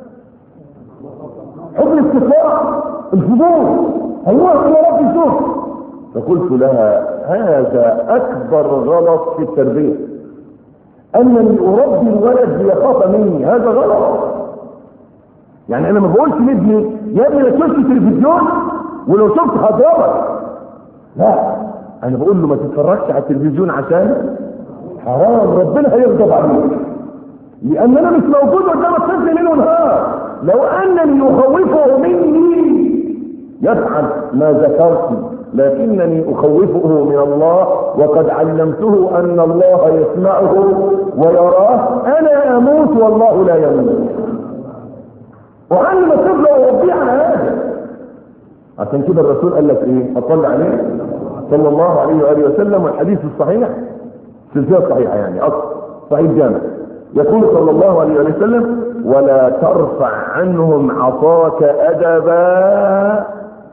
حب الاستطلاع الفضول، هيروح من وراك يشوف. فقلت لها هذا اكبر غلط في التربيه، انني اربي الولد ليخاف مني، هذا غلط. يعني انا ما بقولش لابني يا ابني لا تشوفش تلفزيون ولو شفت هضربك، لا، انا بقول له ما تتفرجش على التلفزيون عشان حرام ربنا هيغضب عليك، لان انا مش موجود قدام الطفل ليل ونهار. لو انني اخوفه مني يفعل ما ذكرت، لكنني اخوفه من الله، وقد علمته ان الله يسمعه ويراه. انا اموت والله لا يموت. وعلم الطفل وربيه على هذا. عشان كده الرسول قال لك ايه؟ اطلع عليه صلى الله عليه واله وسلم، والحديث الصحيح سلسلة صحيحة يعني أصل صحيح جامع. يقول صلى الله عليه وسلم ولا ترفع عنهم عصاك أدبا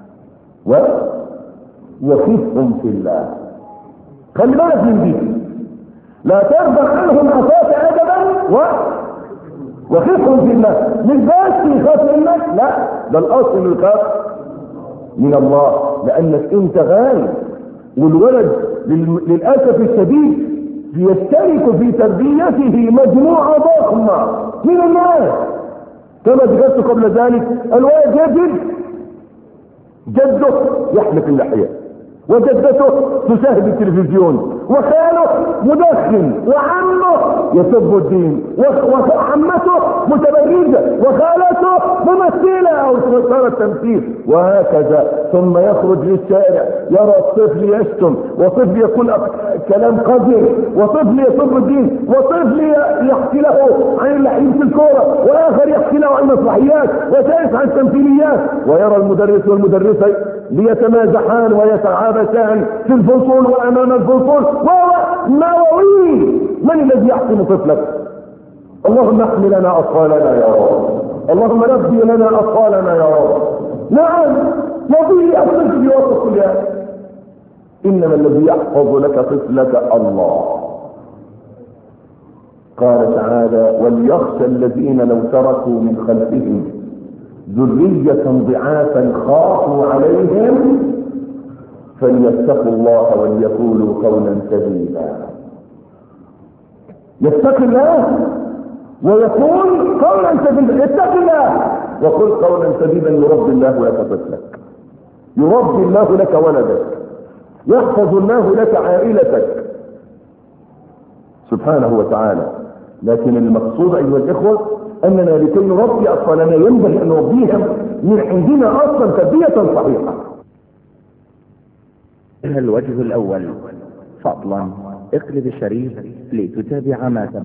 وخفهم في الله. خلي بالك من دي، لا ترفع عنهم عصاك أدبا و وخفهم في الله. مش بس يخاف منك، لا، ده الأصل انه يخاف من الله، لأنك انت غالي. والولد للأسف الشديد يشترك في تربيته مجموعة ضخمة من الناس. كما ذكرت قبل ذلك، الولد يجد جده يحلق اللحية، وجدته تشاهد التلفزيون، وخاله مدخن، وعمه يسب الدين، وعمته متبرجة، وخالته ممثلة او صار التمثيل، وهكذا. ثم يخرج للشارع يرى الطفل يشتم، وطفل يقول كلام قذر، وطفل يسب الدين، وطفل يحكي له عن اللعيب في الكورة، واخر يحكي له عن المسرحيات، وثالث عن التمثيليات. ويرى المدرس والمدرسة ليتمازحان ويتعابسان في الفصول وامام الفصول، وهو نووي. من الذي يحكم طفلك؟ اللهم احمي لنا اطفالنا يا رب، اللهم نبي لنا اطفالنا يا رب. نعم، نبي الطفل وسط كل هذا، انما الذي يحفظ لك طفلك الله. قال تعالى وليخشى الذين لو تركوا من خلفهم ذرية ضعافا خافوا عليهم فليتقوا الله وليقولوا قولا سديدا. يتقي الله ويقول قولا سديدا. اتق الله وقل قولا سديدا يربي الله لك طفلك، يربي الله لك ولدك، يحفظ الله لك عائلتك سبحانه وتعالى. لكن المقصود ايها الاخوه اننا لكي نربي اطفالنا ينبغي ان نربيهم من عندنا اصلا تربيه صحيحه. الوجه الاول، فضلا اقلب الشريط لتتابع ما تم.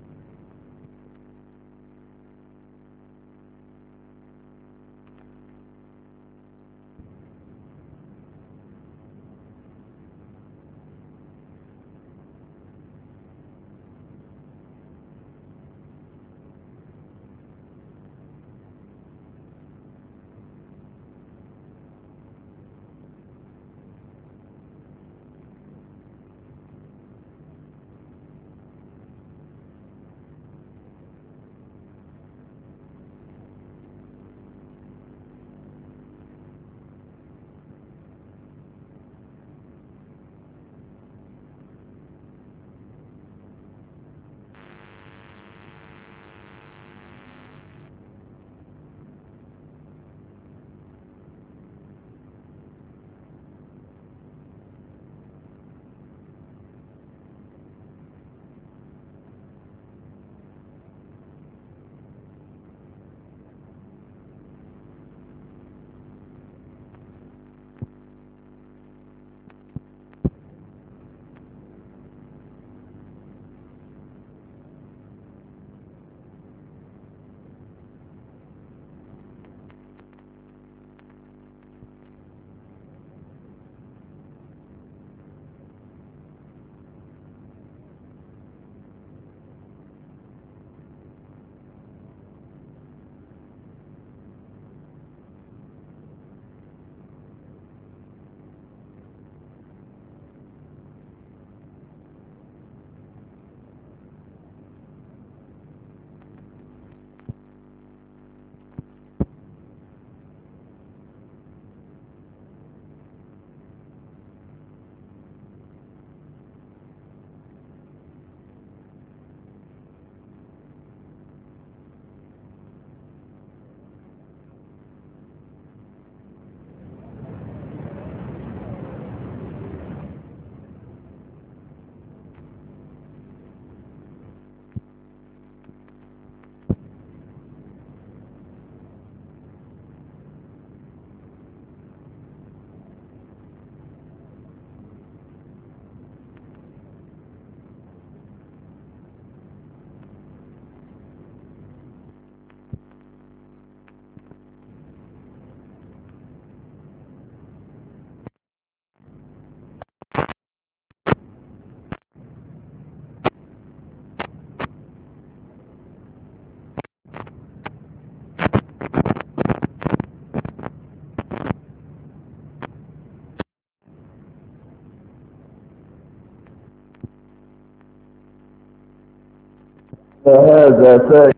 هذا سائل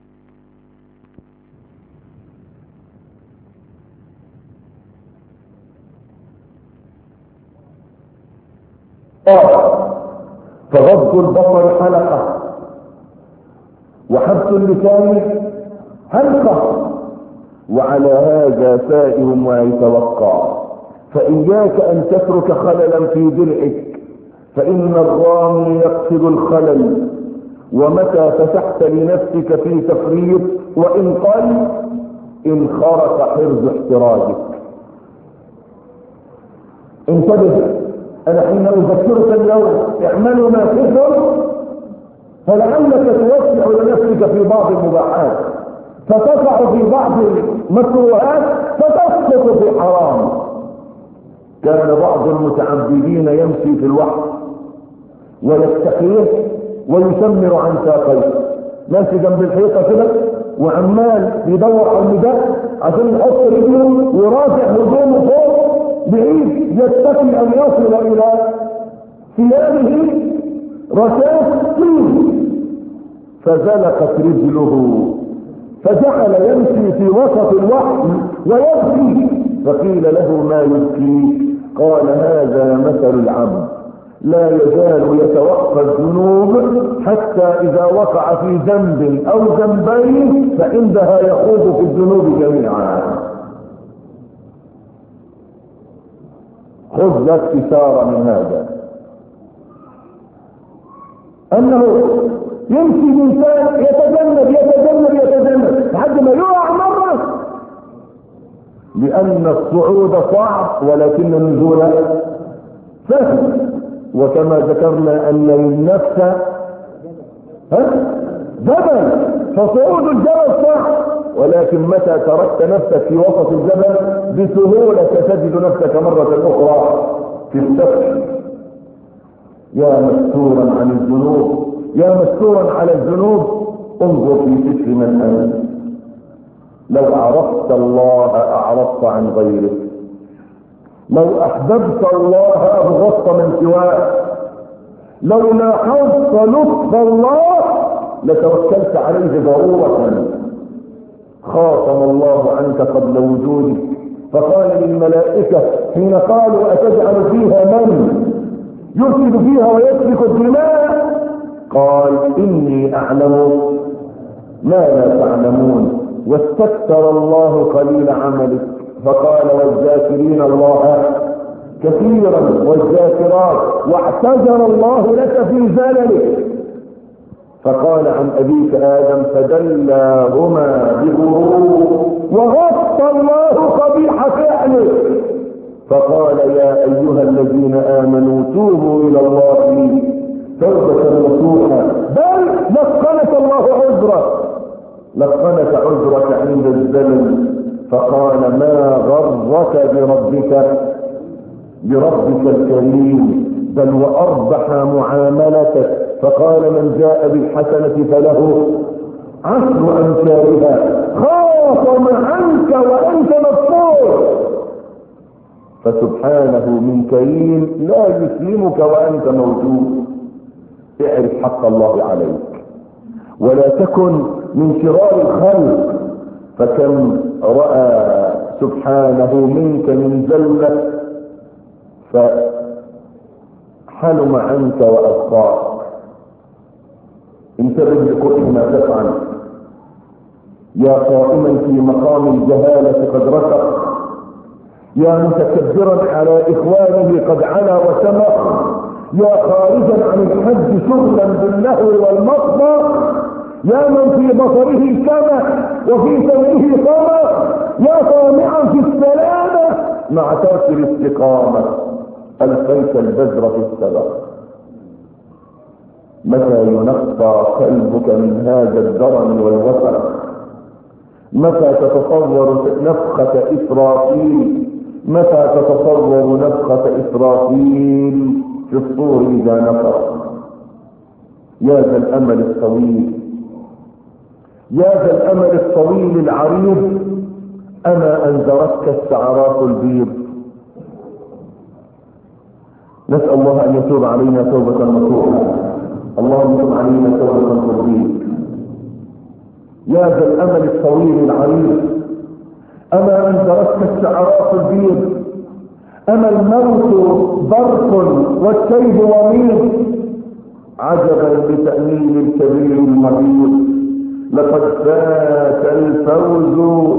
فغض البصر حلقة وحبس اللسان حلقة، وعلى هذا سائر ما يتوقع. فإياك أن تترك خللا في درعك، فإن الرامي يقصد الخلل، ومتى فتحت لنفسك في تفريط وإن قل انخرط حرز احتراجك. انتبه، أنا حين أذكرك اليوم اعملوا ما تقدر، فلعلك توسع لنفسك في بعض المباحات، فتقع في بعض المكروهات فتسقط في حرام. كان بعض المتعبدين يمشي في الوحي ويستحيه ويسمر عن ساقيه، ماشي جنب الحيطه كده وعمال يدور على المداد عشان يحط رجله ويرافع هدومه فوق بعيد يستحي ان يصل الى ثيابه رشاش طين، فزلقت رجله فجعل يمشي في وسط الوحي ويبكي، فقيل له ما يبكيك؟ قال هذا مثل العبد لا يزال يتوقى الذنوب حتى إذا وقع في ذنب أو ذنبين فعندها يخوض في الذنوب جميعا. خذ لك إشارة من هذا، أنه يمشي الإنسان يتجنب يتجنب يتجنب لحد ما يقع مرة، لأن الصعود صعب ولكن النزول سهل. وكما ذكرنا أن النفس ها جبل، فصعود الجبل صعب، ولكن متى تركت نفسك في وسط الجبل بسهولة تجد نفسك مرة أخرى في السفر. يا مستورا عن الذنوب، يا مستورا على الذنوب، انظر في ستر من أنت. لو عرفت الله أعرضت عن غيره، لو أحببت الله أبغضت من سواه، لو لاحظت لطف الله لتوكلت عليه ضرورة. خاصم الله عنك قبل وجودك، فقال للملائكة حين قالوا أتجعل فيها من يفسد فيها ويسفك الدماء، قال إني أعلم ما لا تعلمون، واستكثر الله قليل عملك، فقال والذاكرين الله كثيرا والذاكرات، واعتذر الله لك في زللك. فقال عن أبيك آدم فدلاهما بغرور وغطى الله قبيح فعله، فقال يا أيها الذين آمنوا توبوا إلى الله توبة نصوحا، بل لقنك الله عذرك، لقنك عذرك عند الزمن. فقال ما غرك بربك بربك الكريم، بل وأربح معاملتك. فقال من جاء بالحسنة فله عشر أمثالها، خاصم عنك وأنت مغفور. فسبحانه من كريم لا يسلمك وأنت موجود. اعرف حق الله عليك ولا تكن من شرار الخلق، فكم رأى سبحانه منك من زلة فحلم عنك وأبقاك. انتبه لكل ما تفعل يا قائما في مقام الجهالة قد رسخ، يا متكبرا على إخوانه قد علا وسمق، يا خارجا عن الحج شغلا باللهو والمصدر، يا من في بصره سمع وفي سمعه قمر، يا طامعا في السلامة مع ترك الاستقامة، ألقيت البذر في السبق. متى ينقى قلبك من هذا الدرن والوسع؟ متى تتصور نفخة إسرافيل؟ متى تتصور نفخة إسرافيل في الصور إذا نفخ؟ يا ذا الأمل الطويل، يا ذا الأمل الطويل العريض، أما أنذرتك السعرات البيض. نسأل الله أن يتوب علينا توبة نصوحا. اللهم تب علينا توبة ترضيك، يا ذا الأمل الطويل العريض، أما أن درست الشعراء البيض، أما الموت برق والسيف وميض، عجبا لتأمين الكبير المريض، لقد فات الفوز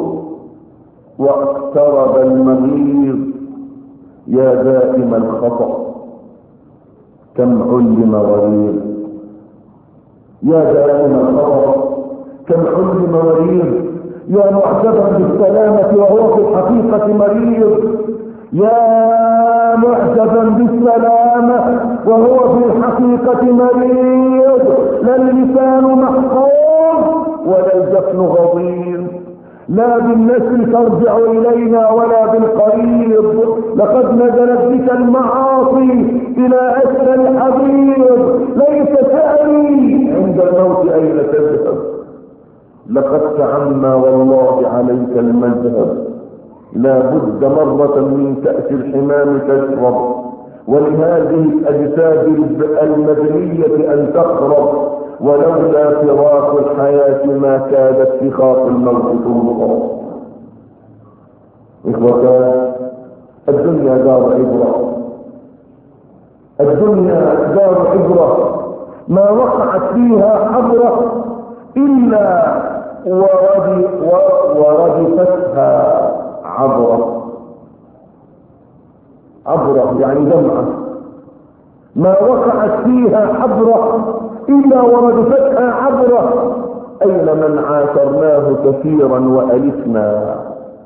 واقترب المغيظ، يا دائم الخطأ كم علم غريب، يا دائم الخطأ كم علم غريب، يا معجبا بالسلامة وهو في الحقيقة مريض، يا معجبا بالسلامة وهو في الحقيقة مريض، لا اللسان محفوظ ولا الجفن غضيض، لا بالنسل ترجع إلينا ولا بالقريب، لقد نزلت بك المعاصي إلى أسفل الحضيض، ليس سألي عند الموت أين تذهب، لقد تعمى والله عليك المذهب، لا بد مرة من كأس الحمام تشرب، ولهذه الأجساد المدنية أن تخرب، ولولا فراق الحياة ما كادت فخاق الموت تنصر. إخوتان، الدنيا دار عبرة، الدنيا دار عبرة ما وقعت فيها حبرة إلا وردفتها عبرة، عبرة يعني دمعة، ما وقعت فيها حبرة إلا وردفتها عبرة، أين من عاشرناه كثيرا وألفنا،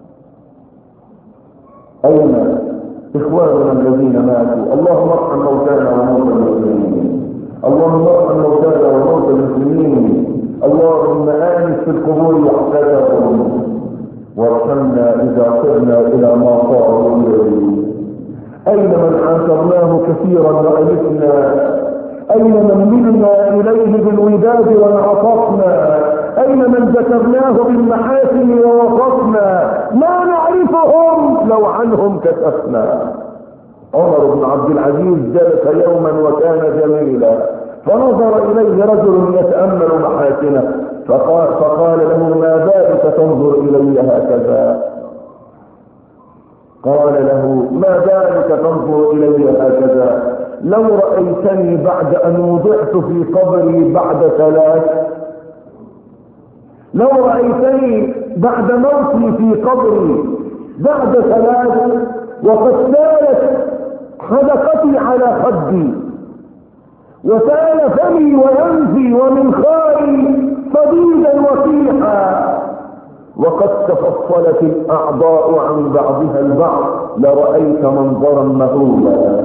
أين إخواننا الذين ماتوا، اللهم ارحم موتانا وموتى المسلمين، اللهم ارحم موتانا وموتى المسلمين، اللهم آنس في القبور وحدتهم، وارحمنا إذا صرنا إلى ما صاروا إليه، أين من عاشرناه كثيرا وألفنا، أين من ملنا إليه بالوداد وانعطفنا، أين من ذكرناه بالمحاسن ووصفنا، ما نعرفهم لو عنهم كشفنا. عمر بن عبد العزيز جلس يوما وكان جميلا، فنظر إليه رجل يتأمل محاسنه، فقال, فقال له ما بالك تنظر إلي هكذا، قال له ما بالك تنظر إلي هكذا، لو رأيتني بعد أن وضعت في قبري بعد ثلاث، لو رأيتني بعد موتي في قبري بعد ثلاث، وقد سالت حدقتي على خدي، وسال فمي وأنفي ومنخاري صديدا وفيحا، وقد تفصلت الأعضاء عن بعضها البعض، لرأيت منظرا مهولا،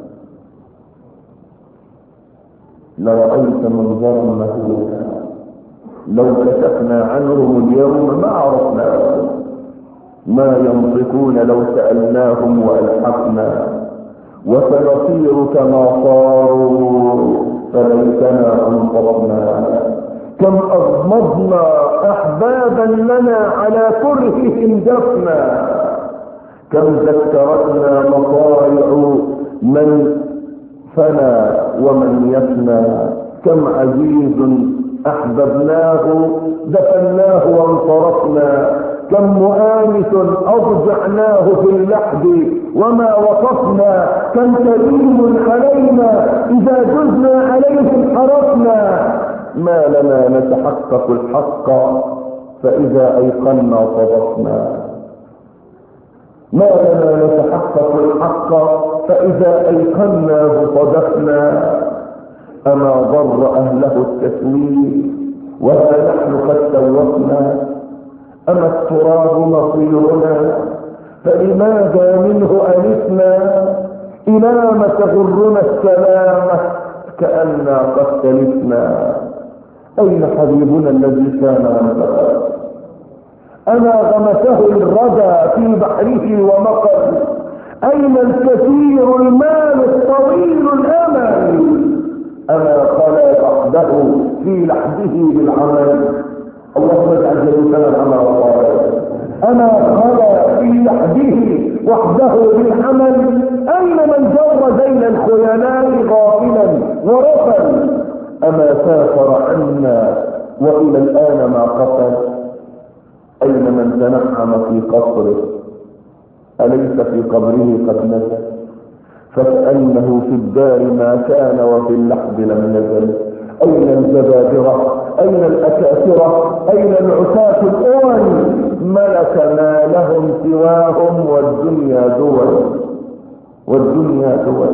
لرأيت منظرا مهولا، لو كشفنا عنهم اليوم ما عرفناهم، ما ينطقون لو سألناهم وألحقنا، وسنصير كما صاروا فليتنا أنصرنا، كم أغمضنا أحبابا لنا على كرههم جفنا، كم ذكرتنا مصارع من فنى ومن يفنى، كم عزيز أحببناه دفناه وانصرفنا، كم مؤانس أضجعناه في اللحد وما وصفنا، كم كريم علينا إذا جزنا عليه انحرفنا، ما لنا نتحقق الحق فإذا أيقنا صدقنا، ما لنا نتحقق الحق فإذا أيقناه صدقنا، أما ضر أهله التسويف وها نحن قد سوقنا، أما التراب مصيرنا فلماذا منه أنسنا، إلى ما تغرنا السلامة كأننا قد تلفنا، أين حبيبنا الذي كان أنفقا، أنا غمسه الردى في بحره ومقر، أين الكثير المال الطويل الأمل، أما خلا وحده في لحده بالعمل، اللهم اجعل جلوسنا على وطارئ، أما خلا في لحده وحده بالعمل، أين من جر زين الخيلاء غافلا ورفل، أما سافر عنا وإلى الآن ما قتل. أين من تنعم في قصره أليس في قبره قد نزل؟ فكأنه في الدار ما كان وفي اللحد لم نزل. أين الزبادرة؟ أين الأكاسرة؟ أين العتاة الأول؟ ملك ما لهم سواهم والدنيا دول والدنيا دول.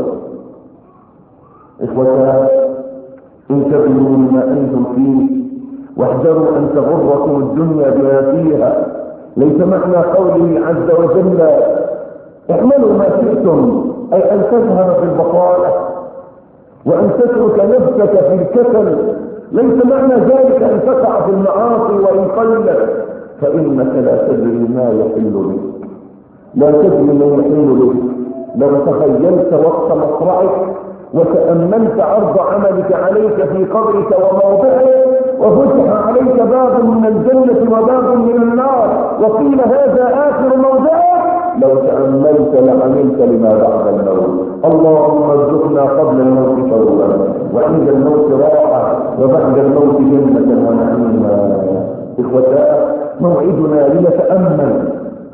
إخوتنا انتبهوا لما أنتم فيه واحذروا أن تغركم الدنيا بما فيها. ليس معنى قوله عز وجل اعملوا ما شئتم أي أن تذهب في البطالة وأن تترك نفسك في الكسل. ليس معنى ذلك أن تقع في المعاصي وإن قلت، فإنك لا تدري ما يحل بك، لا تدري ما يحل بك. لو تخيلت وقت مصرعك وتأملت عرض عملك عليك في قبرك وموضعه، وفتح عليك باب من الجنة وباب من النار، وقيل هذا آخر موضعك، لو تأملت لعملت لما بعد الموت. اللهم ارزقنا قبل الموت توبة، وعند الموت راحة، وبعد الموت جنة ونعيما. إخوتاه موعدنا لنتأمل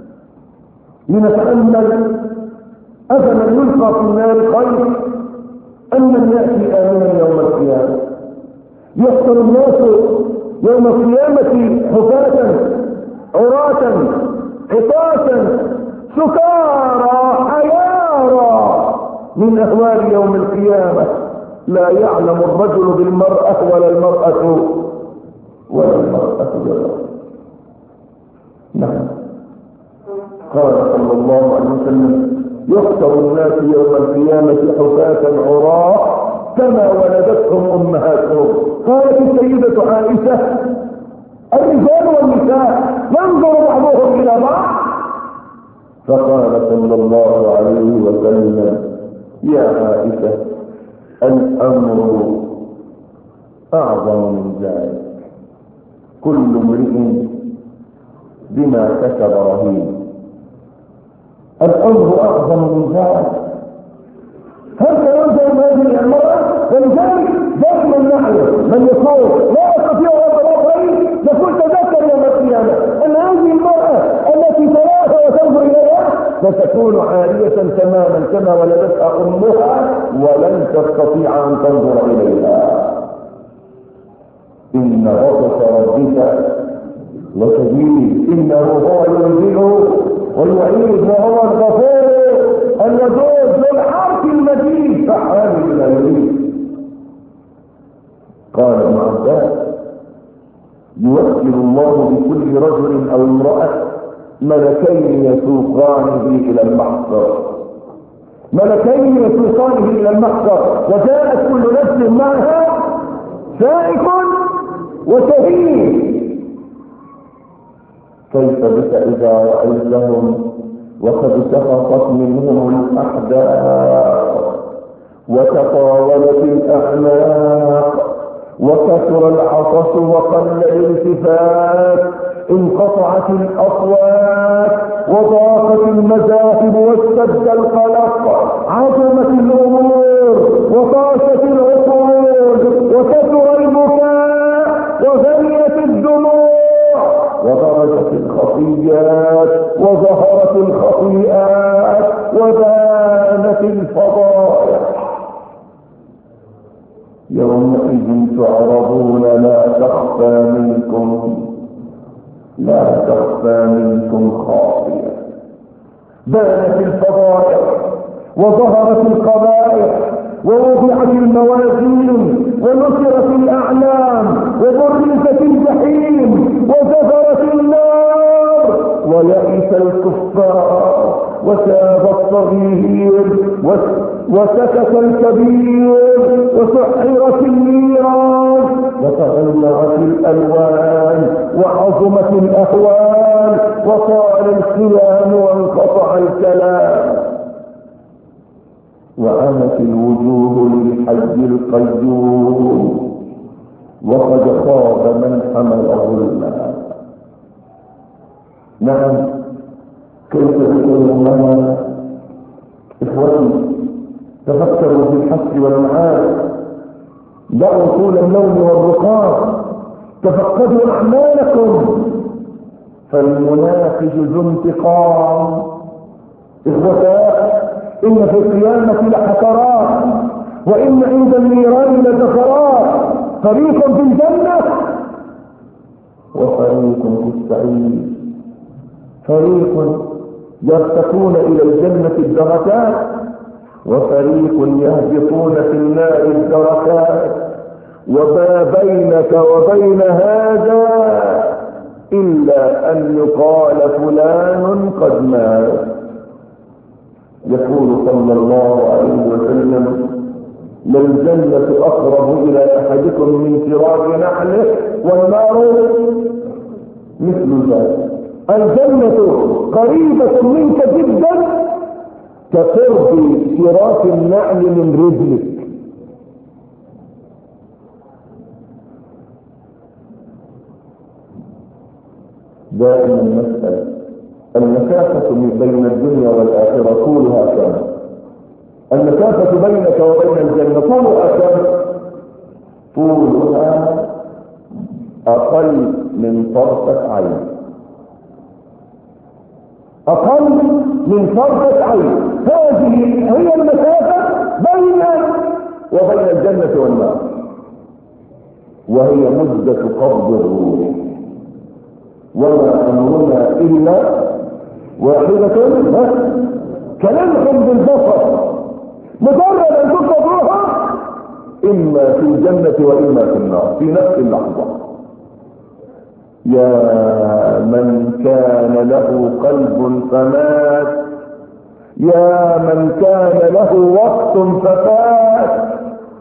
لنتأمل أفمن يلقى في النار خير أم من يأتي آمنا يوم القيامة؟ يحصل الناس يوم القيامة حفاة عراة عطاسا سكارى حيارى من أهوال يوم القيامة، لا يعلم الرجل بالمرأة ولا المرأة ولا المرأة بالرجل. نعم، قال صلى الله عليه وسلم يحشر الناس يوم القيامة حفاة عراة كما ولدتهم أمهاتهم. قالت السيدة عائشة الرجال والنساء ينظر بعضهم إلى بعض، فقال صلى الله عليه وسلم يا عائشة الأمر أعظم من ذلك، كل امرئ بما كسب رهين. الأمر أعظم من ذلك. هل ينظر هذه المرأة؟ ولذلك دائما نحن من يقول لا أستطيع رب الآخرين نقول تذكر يوم القيامة أن هذه المرأة التي تراها وتنظر إليها ستكون عارية تماما كما ولدتها أمها ولن تستطيع أن تنظر إليها. إن بطش ربك لشديد، إنه هو ينزل ويعيد وهو الغفور الودود ذو العرش المجيد فعال لما يريد. قال ابن عباس يوكل الله بكل رجل او امرأة ملكين يسوقانه الى المحشر، ملكين يسوقانه الى المحشر، وجاءت كل نفس معها سائق وشهيد. كيف بك اذا رأيتهم وقد سقطت منهم الأحداث وتطاولت الأعناق وكثر العطش وقل الالتفات، انقطعت الأصوات وضاقت المذاهب واشتد القلق، عظمت الأمور وطاشت العقول وكثر البكاء وغليت الدموع وضرجت الخطيات وظهرت الخطيئات وبانت الفضائح. يومئذ تعرضون لا تخفى منكم لا تخفى منكم خافية. بانت الفضائح وظهرت القبائح ووضعت الموازين ونصرت الأعلام وبرزت الجحيم وزفرت النار ويئس الكفار وتاب الصغير وسكت الكبير وسحرت النيران وتغيرت الألوان وعظمت الأهوال وطال الصيام وانقطع الكلام وعنت الوجوه للحي القيوم وقد خاب من حمل ظلما. نعم، كيف تكون لنا إخواني؟ تفكروا في الحق والمعاد، دعوا طول اللون والرقاق، تفقدوا أعمالكم فالمنافج ذو انتقام. إخوتاه إن في القيامة لحسرات وإن عند النيران لزفرات، فريق في الجنة وفريق في السعير. فريق يرتقون إلى الجنة الدركات وفريق يهبطون في النار الدركات، وما بينك وبين هذا إلا أن يقال فلان قد مات. يقول صلى الله عليه وسلم: للجنة أقرب إلى أحدكم من فراق نحله والنار مثل ذلك. الجنة قريبة منك جدا كقرب فراق النعل من رجلك. دائما نسأل المسافة بين الدنيا والآخرة طولها كم؟ المسافة بينك وبين الجنة طولها كم؟ طولها أقل من طرفة عين، أقل من طرفة عين. هذه هي المسافة بين وبين الجنة والنار، وهي مدة قبض الروح. وما أمرنا إلا واحدة كلمح بالبصر، مجرد أن تقبض روحها إما في الجنة وإما في النار في نفس اللحظة. يا من كان له قلب فمات، يا من كان له وقت ففات.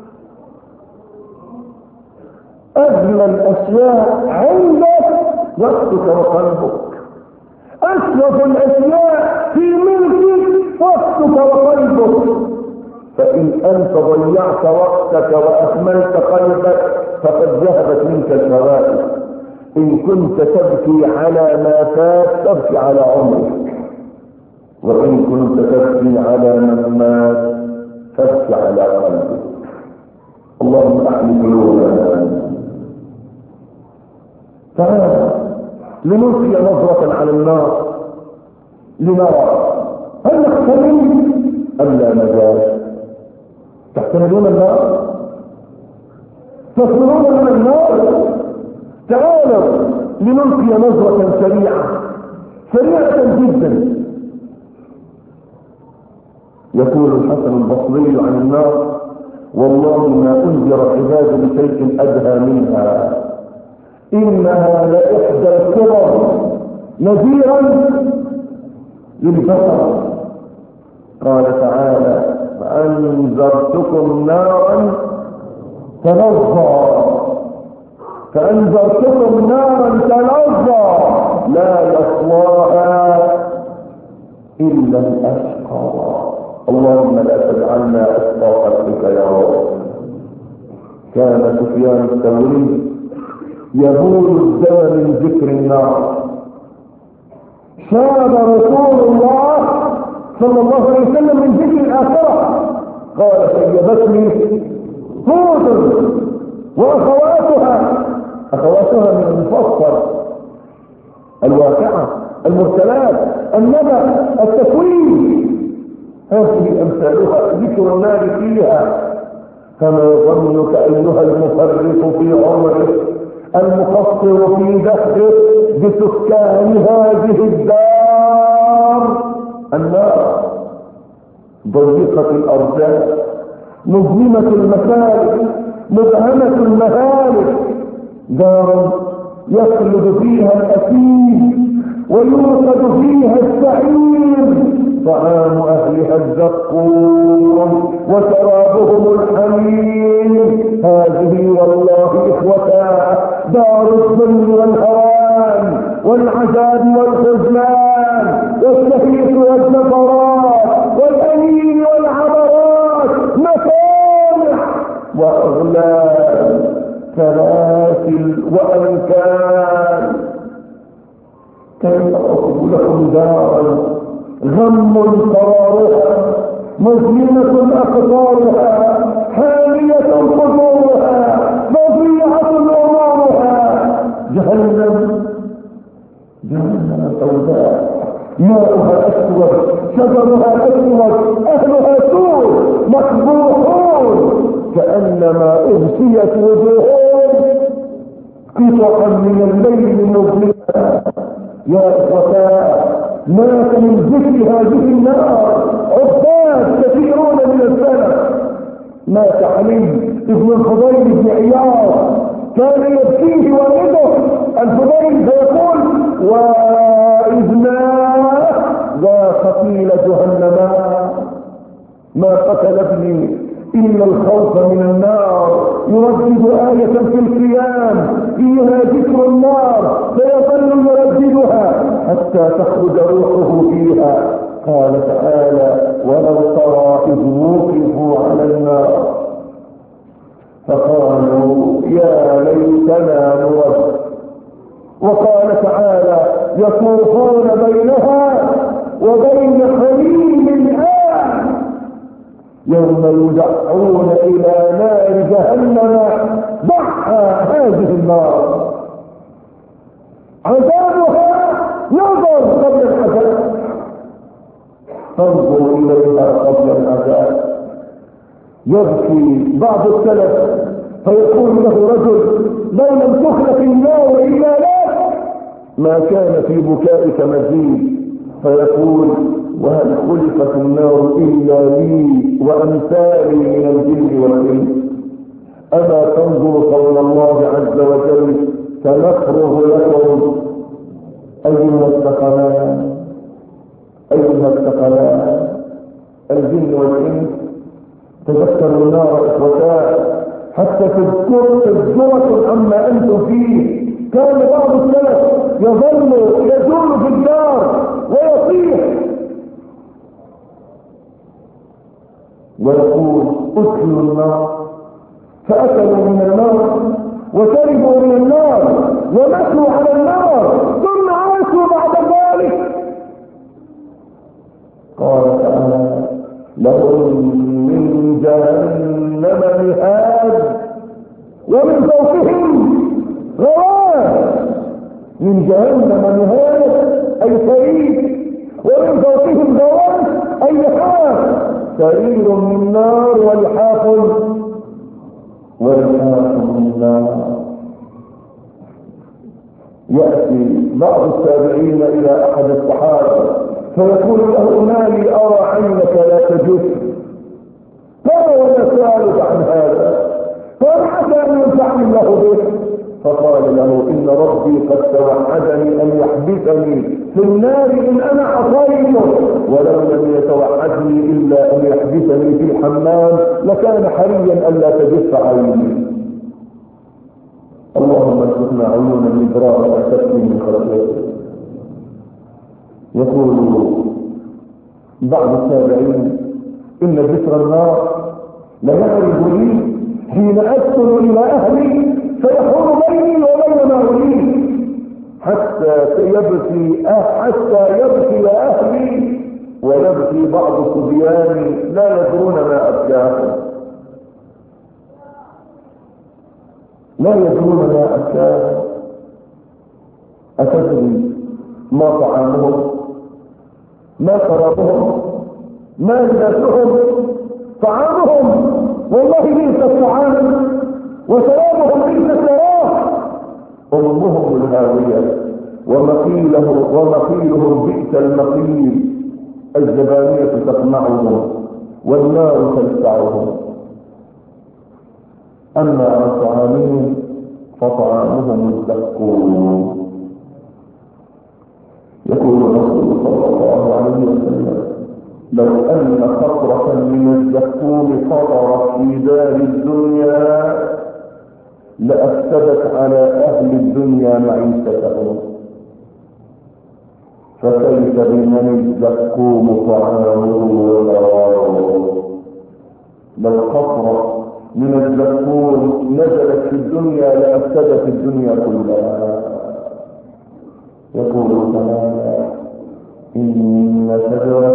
أجمل الأشياء عندك وقتك وقلبك، أشرف الأشياء في ملكك وقتك وقلبك. فإن أنت ضيعت وقتك وأكملت قلبك فقد ذهبت منك الفوائد. إن كنت تبكي على ما فات تبكي على عمرك، وإن كنت تبكي على من مات تبكي على قلبك. اللهم أحمي قلوبنا. تعالى لنلقي نظرة على النار لنرى هل نحتمل أم لا مجال. تحتملون النار؟ تصبرون من النار؟ تعالوا لنلقي نظرة سريعة سريعة جدا. يقول الحسن البصري عن النار: والله ما أنذر عباد بشيء أدهى منها، إنها لإحدى الكبر نذيرا للبشر. قال تعالى: فأنذرتكم نارا تلظى، فأنذرتكم نارا تلظى لا يصلاها إلا الأشقى. اللهم لا تجعلنا أشقى خلقك يا رب. كان سفيان الثوري يبول الدم من ذكر النار. شاب رسول الله صلى الله عليه وسلم من ذكر الآخرة، قال: سيبتني هود وأخواتها، أخواتها من المفصل، الواقعة، المرسلات، النبأ، التكوين. هذه أمثالها ذكر النار فيها. فما ظنك أيها المفرط في عمرك المقصر في دهره بسكان هذه الدار النار، ضيقة الأرزاق، مظلمة المسالك، مبهمة المهالك، دار يخلد فيها الأسير ويوقد فيها السعير، طعام أهلها الزقوم وشرابهم الحميم. هذه والله إخوتاه دار الظلم والهوان والعذاب والخذلان والشهيق والنفرات والأنين والعبرات، مصانع وأغلال سلاسل وأنكال. كيف أقول لكم دارا غم قرارها، مظلمة أقطارها، حامية قدورها، فظيعة أمورها، جهنم جهنم سوداء ماؤها أسود شجرها أسود أهلها سود مكبوحون كأنما أغشيت وجوههم قطعا من الليل مظلما. يا إخوتاه مات من ذكر هذه النار عباد كثيرون من السلف. مات علي ابن الفضيل بن عياض كان يبكيه والده الفضيل فيقول وإذ مات ذا قتيل جهنم ما قتل ابني إلا الخوف من النار. يردد آية في القيام فيها ذكر النار فيظل يرددها حتى تخرج روحه فيها. قال تعالى ولو ترى إذ وقفوا على النار فقالوا يا ليتنا نرد. وقال تعالى يطوفون بينها وبين حميم آن يوم يدعون إلى نار جهنم دعا. هذه النار عذابها نظر قبل العذاب فانظر إليها قبل العذاب. يبكي بعض السلف فيقول له رجل لو لم تخلق النار إلا لك ما كان في بكائك مزيد. فيقول وهل خلقت النار إلا لي وأمثالي من الجن والإنس. أما تنظر قول الله عز وجل سنفرغ لكم أيها الثقلان أيها الثقلان الجن والإنس. تذكروا النار إخوتاه حتى تذكروا عما أنتم فيه. كان بعض السلف يظل يزول في الدار ويصيح ويقول ادخلوا النار فأكلوا من النار وشربوا من النار وماتوا على النار ثم عاشوا بعد ذلك. قال تعالى لهم من جهنم مهاد ومن فوقهم غواش. من جهنم مهاد أي سرير ومن فوقهم غواش أي لحاف. سرير من نار والحاف والحاف من نار. يأتي بعض التابعين إلى أحد الصحابة فيقول له ما لي أرى عينك لا تجس. قال ولا سألك عن هذا قال حتى أن ينفعني الله به. فقال له إن ربي قد توعدني أن يحبسني في النار إن أنا عصيته ولو لم يتوعدني إلا أن يحبسني في الحمام لكان حريا ألا تجف عيني. اللهم ارزقنا عيونا مدراء وأشد من خلقته. يقول بعض التابعين إن ذكر النار ليعرض لي حين أدخل إلى أهلي فيحول بيني وبين ما أريد حتى يبكي حتى يبكي أهلي ويبكي بعض صبياني لا يدرون ما أبكاهم لا يدرون ما أبكاهم. أتدري ما طعامهم ما شرابهم ما لباسهم؟ طعامهم والله ليس الطعام وشرابهم ليس الشراب. أمهم الهاوية ومقيله ومقيلهم بئس المقيل. الزبانية تقمعهم والنار تلسعهم. أما عن طعامهم فطعامهم الزقوم. يقول الرسول صلى الله عليه وسلم لو أن قطرة من الزقوم قطرت في دار الدنيا لأفسدت على أهل الدنيا معيشتهم فكيف بمن الزقوم طعامه وقراره. لو قطرة من الزقوم نزلت في الدنيا لأفسدت الدنيا كلها. يقول تعالى إن شجرة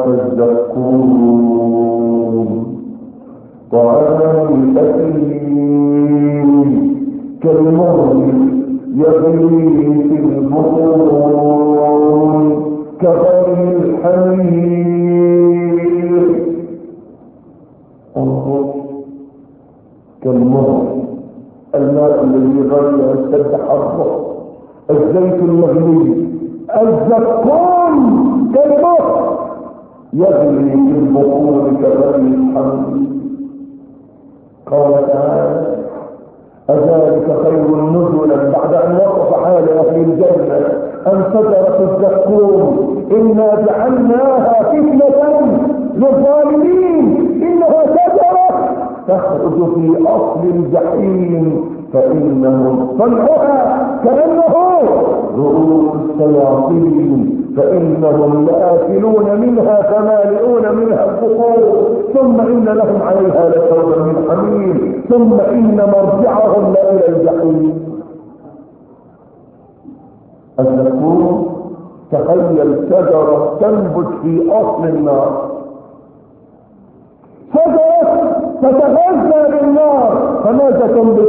الزقوم طعام الأثيم كالمهل يغلي في البطون كغلي الحمير. انظر كالمر، الماء الذي غلي واشتد حره، الزيت المغلي، الزقوم كالمر يغلي في البطون كغلي الحمير. قال تعالى: أذلك خير نزلا بعد أن وقف حال أهل الجنة أن شجرة الزقوم إنا جعلناها فتنة للظالمين إنها شجرة تخرج في أصل الجحيم فإنهم طلعها كأنه رؤوس الشياطين فإنهم لآكلون منها فمالئون منها البطون ثم إن لهم عليها لشوبا من حميم ثم إن مرجعهم لإلى الجحيم. الزقوم تخيل شجرة تنبت في أصل النار، شجرة تتغذى بالنار، فماذا تنبت؟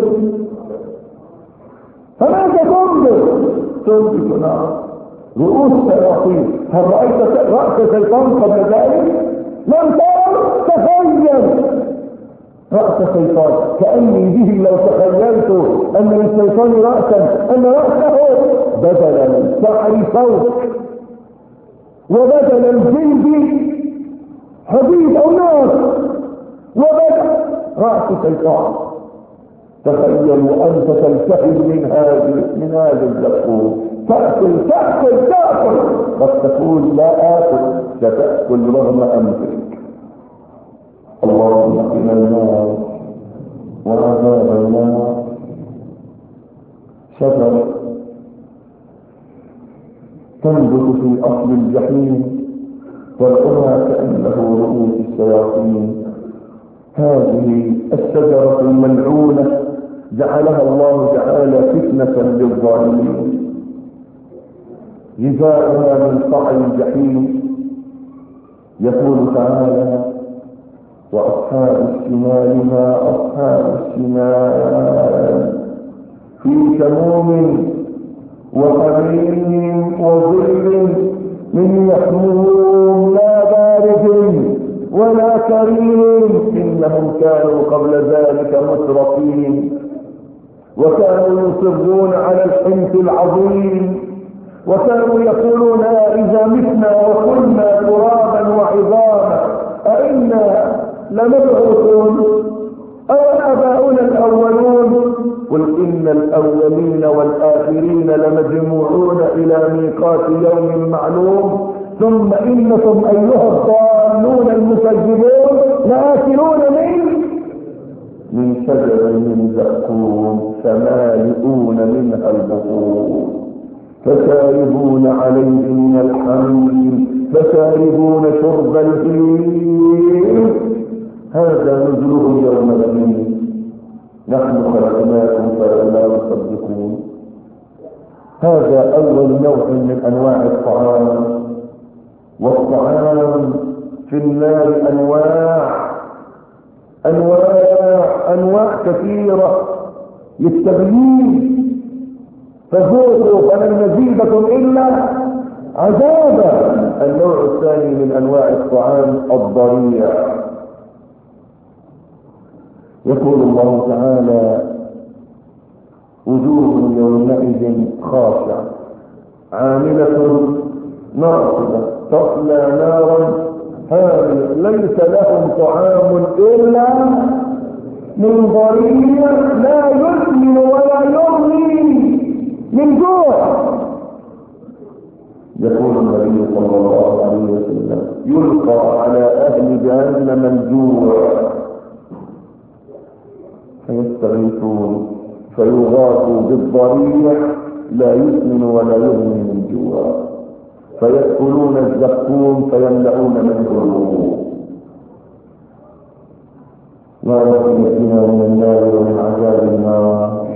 فماذا تنبت؟ تنبت نار، رؤوس شياطين. هل رأيت رأس شيطان قبل ذلك؟ لم تر؟ تخيل رأس شيطان، كأني به لو تخيلت أن للشيطان رأسا أن رأسه بدل الشعر فوق وبدل الجلد حديد أو نار وبدل رأس شيطان. تخيل وأنت تلتهب من هذه من هذا الزقوم، تأكل تأكل تأكل قد تقول لا آكل، ستأكل رغم أنفك. اللهم قنا النار وعذاب النار. شجر تنبت في أصل الجحيم والأرى كأنه رؤوس الشياطين. هذه الشجرة الملعونة جعلها الله تعالى فتنة للظالمين، غذاؤها من صعد الجحيم. يقول تعالى: وأصحاب الشمال ما أصحاب الشمال في سموم وحميم وظل من يحموم لا بارد ولا كريم إنهم كانوا قبل ذلك مترفين وكانوا يصرون على الحنث العظيم وكانوا يقولون: إذا متنا وكنا ترابا وعظاما أئنا لمبعوثون أو آباؤنا الأولون. قل إن الأولين والآخرين لمجموعون إلى ميقات يوم معلوم ثم إنكم أيها الضالون المكذبون لآكلون من من شجر من زقوم فمالئون منها البطون فشاربون عليه من الحميم فشاربون شرب الهيم هذا نزلهم يوم الدين نحن خلقناكم فلا تصدقون. هذا أول نوع من أنواع الطعام، والطعام في النار أنواع أنواع أنواع كثيرة للتغيير، فذوقوا فلن نزيدكم إلا عذابا. النوع الثاني من أنواع الطعام الضريع. يقول الله تعالى: وجوه يومئذ خاشعة عاملة ناصبة تصلى نارا هامية ليس لهم طعام إلا من ضريع لا يسمن ولا يغني من جوع. يقول النبي صلى الله عليه وسلم: يلقى على أهل جهنم الجوع فيستغيثون فيغاثوا بالضريع لا يسمن ولا يغني من جوع فيأكلون الزقوم فيملؤون منه الوضوء. لا يخرجنا من النار ومن عذاب النار.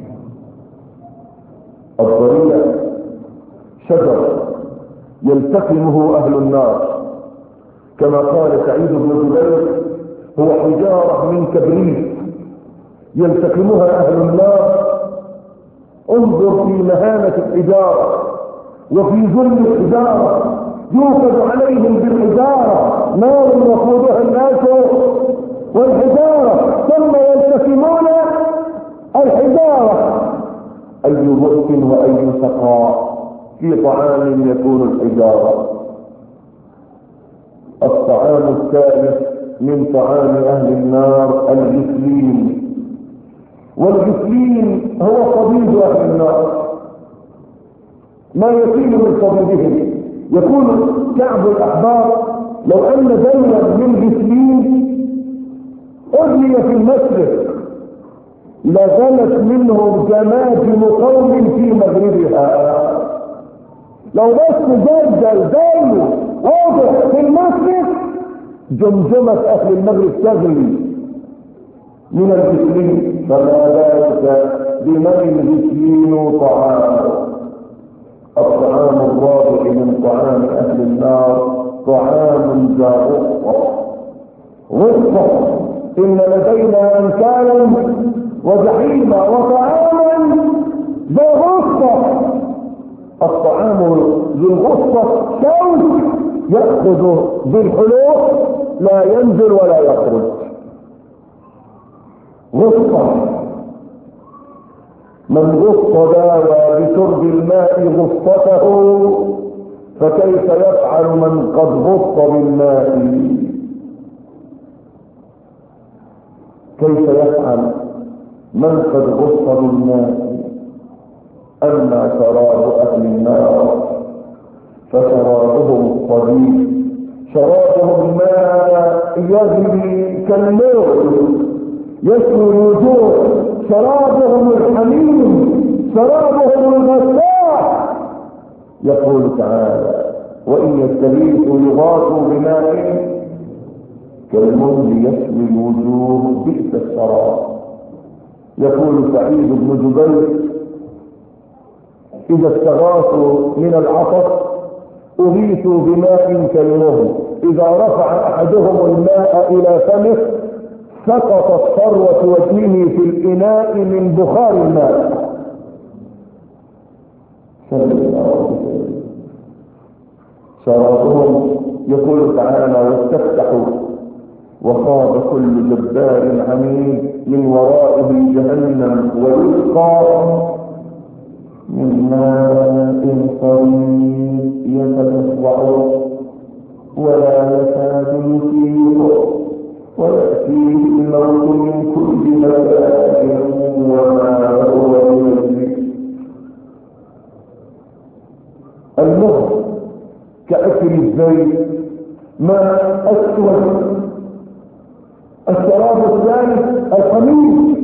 الضريع شجر يلتقمه أهل النار كما قال سعيد بن جبير: هو حجارة من كبريت يلتقمها أهل النار انظر في مهانة الحجارة وفي ظلم الحجارة، يوقد عليهم بالحجارة نار وقودها الناس والحجارة، ثم يلتسمون الحجارة. أي بؤس وأي سقاء في طعام يكون الحجارة. الطعام الثالث من طعام أهل النار الجسلين، والجسلين هو صديد أهل النار، ما يصير من صديدهم. يكون كعب الأحبار لو أن دولة من جسلين أغلي في المسجد لغلت منه جماجم قوم في مغربها. لو بس جلجل زيه واضح في المسجد جمجمة أهل المغرب تغلي من الجسلين، فما ذلك بمن الجسلين طعامه. الطعام الرابع من طعام أهل النار طعام ذا غصة. غصة، إن لدينا أنكالا وجحيما وطعاما ذا غصة. الطعام ذو الغصة شوك يأخذ بالحلوق لا ينزل ولا يخرج. غصة، من غص داوى بشرب الماء غصته فكيف يفعل من قد غص بالماء؟ كيف يفعل من قد غص بالماء؟ أما شراب أهل النار فشرابهم الصديق، شرابهم ماء يغلي كالموت يسوي الوجوه، شرابهم الحميم، شرابهم الغساق. يقول تعالى وإن يستغيثوا يغاثوا بماء كالمهل يسوي الوجوه بئس الشراب. يقول سعيد بن جبير إذا استغاثوا من العطش أغيثوا بماء كالمهل، إذا رفع أحدهم الماء إلى فمه سقطت ثروة وجهه في الإناء من بخار الماء. شرابهم يقول تعالى واستفتحوا وخاض كل جبار عنيد من ورائه جهنم ويسقى من ماء صديد يتلفظ ولا يكاد يسير ويأتيه الموت من كل مكان وما هو بمجيء. الموت كأكل الزيت ماء أسود. الشراب الثالث الحميم.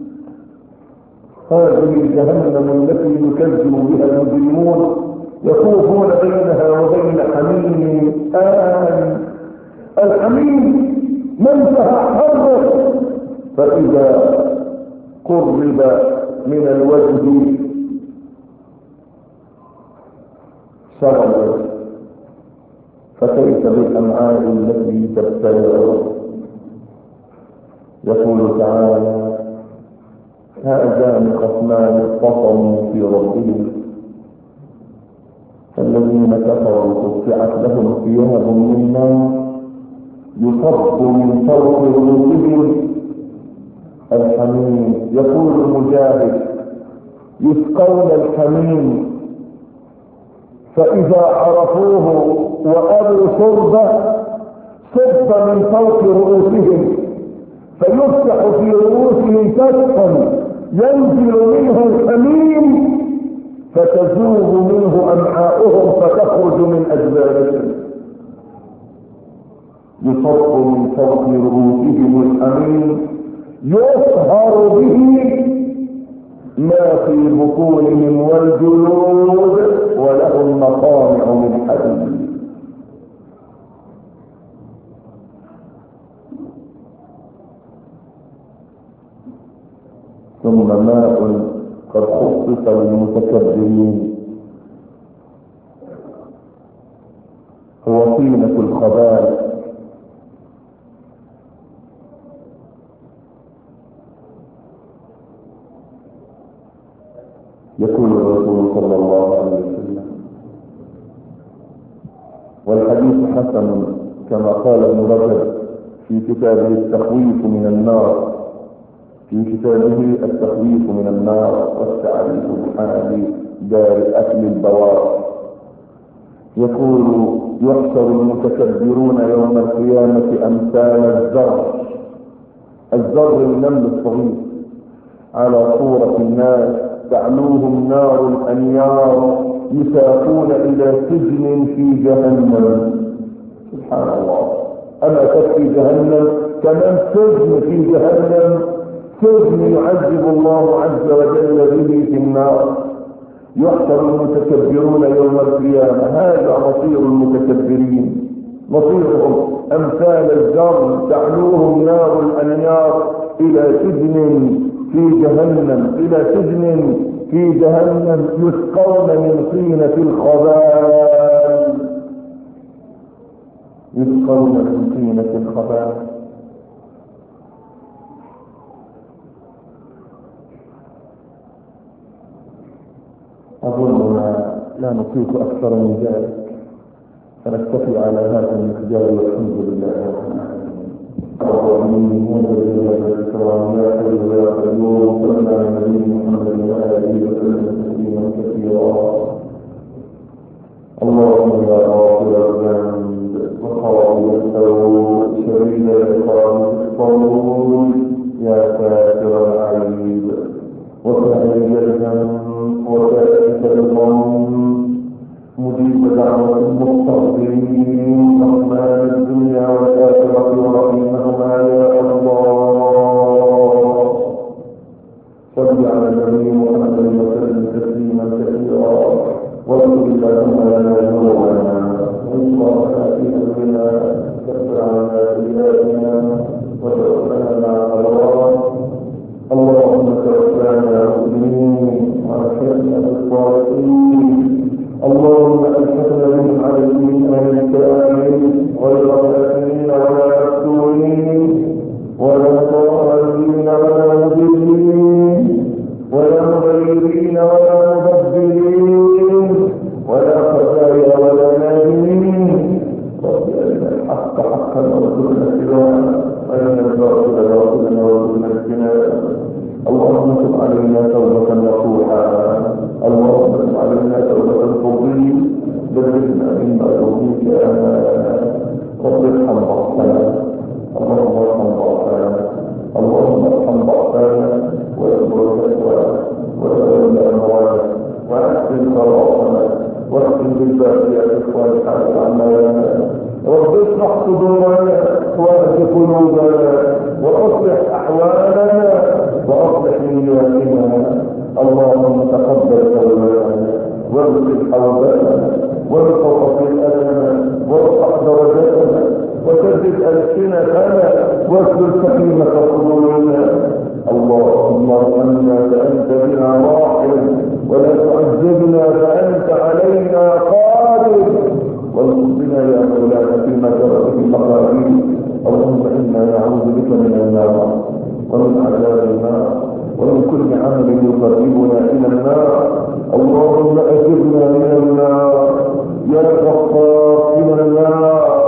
هذه جهنم التي يكذب بها المجرمون يطوفون بينها وبين حميم آن. الحميم منتهى حره، فإذا قرب من الوجه شرب، فكيف بالأمعاء التي تبتلع؟ يقول تعالى هذان خصمان اختصموا في ربهم الذين كفروا قطعت لهم ثياب من نار يصب من فوق رؤوسهم الحميم. يقول مجاهد يسقون الحميم فإذا عرفوه وأبوا شربه صب من فوق رؤوسهم فيفتح في رؤوسهم فتحا ينزل منه الحميم فتذوب منه أمعاؤهم فتخرج من أجسادهم. يصب من فوق رؤوسهم الحميم يصهر به ما في بطونهم والجلود ولهم مقامع من حديد. ثم ماء قد خصص للمتكبرين هو طينة الخبال. والحديث حسن كما قال ابن رجب في كتابه التخويف من النار في كتابه التخويف من النار والتعريف بحال دار أكل البوار، يقول: يحشر المتكبرون يوم القيامة أمثال الذر، الذر النمل الصغير، على صورة الناس تعلوهم نار الأنيار يساقون إلى سجن في جهنم. سبحان الله، أما تكفي جهنم كمان سجن في جهنم، سجن يعذب الله عز وجل به في النار. يحشر المتكبرون يوم القيامة، هذا مصير المتكبرين، مصيرهم أمثال الذر تعلوهم نار الأنيار إلى سجن في جهنم، إلى سجن في جهنم يسقون من طينة الخبال، يسقون من طينة الخبال. أظننا لا نطيق أكثر من ذلك، فنكتفي على هذا المقدار والحمد لله رب العالمين. اللهم صل على نبينا محمد وآله وسلم تسليما كثيرا. اللهم يا غافر الذنب وخالق التوب شديد العقاب الصبور يا ساتر العيب وسائل الذنب وكاشف الغم مجيب دعوة المستغفرين رحمن الدنيا والآخرة ورحمهما يا الله. صل على النبي محمد وسلم تسليما كثيرا. واغفر اللهم لنا ذنوبنا وإسرافنا في أمرنا كفر عنا سيئاتنا وتوفنا مع الأبرار. اللهم توفنا مسلمين وألحقنا بالصالحين. اللهم ألحقنا بهم على الإيمان الكامل غير فاسدين ولا مفتونين ولا ضالين ولا مضلين ولا مغيرين ولا مبدلين ولا خزايا ولا نادمين. رب أرنا الحق حقا وارزقنا اتباعه وأرنا الباطل باطلا وارزقنا اجتنابه. اللهم تب علينا توبة نصوحا، اللهم تب علينا توبة ترضيك، بلغنا مما يرضيك امانا. رب ارحم ضعفنا، اللهم ارحم ضعفنا، اللهم ارحم ضعفنا واجبر فتوانا وتولى اموالنا واحسن خلاصنا واختم بالباقيات الصالحات اعمالنا. رب اشرح صدورنا واهد قلوبنا واصلح احوالنا واصلح نياتنا. اللهم تقبل توبتنا واغفر حوبتنا وارفع خطيئتنا وارفع درجاتنا وسدد السنتنا واسلل سكينة صدورنا. اللهم ارحمنا فانت بنا راحم ولا تعذبنا فانت علينا قادر. وارزقنا يا مولانا فيما جرى به المقادير. اللهم انا نعوذ بك من النار ومن عذاب النار ومن كل عمل يقربنا الى النار. اللهم اجرنا من النار يا غفار من النار.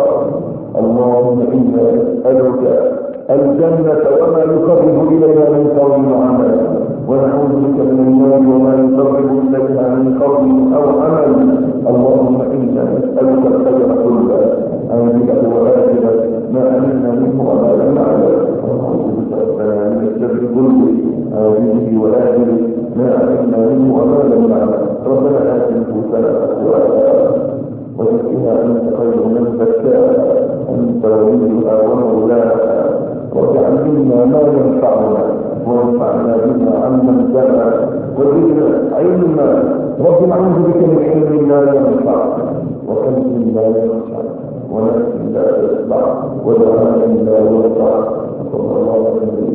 اللهم انا نسالك الجنة وما يقرب اليها من قول وعمل، ونعوذ بك من النار وما يقرب اليها من قول او عمل. اللهم انا نسالك الخير كله عاجله واجله ما علمنا منه وما لم نعلم، ونعوذ بك ربنا من الشر كله عاجله واجله ما علمنا منه وما لم نعلم. ربنا اتنا نفوسنا تقواها وزكها انت خير من زكاها انت وليها ومولاها. رب علمنا ما ينفعنا وانفعنا بما علمتنا وزدنا علما. رب نعوذ بك من علم لا ينفع وقلب لا يخشع ونفس لا تشبع ودعاء لا يرفع. صلى الله عليه وسلم.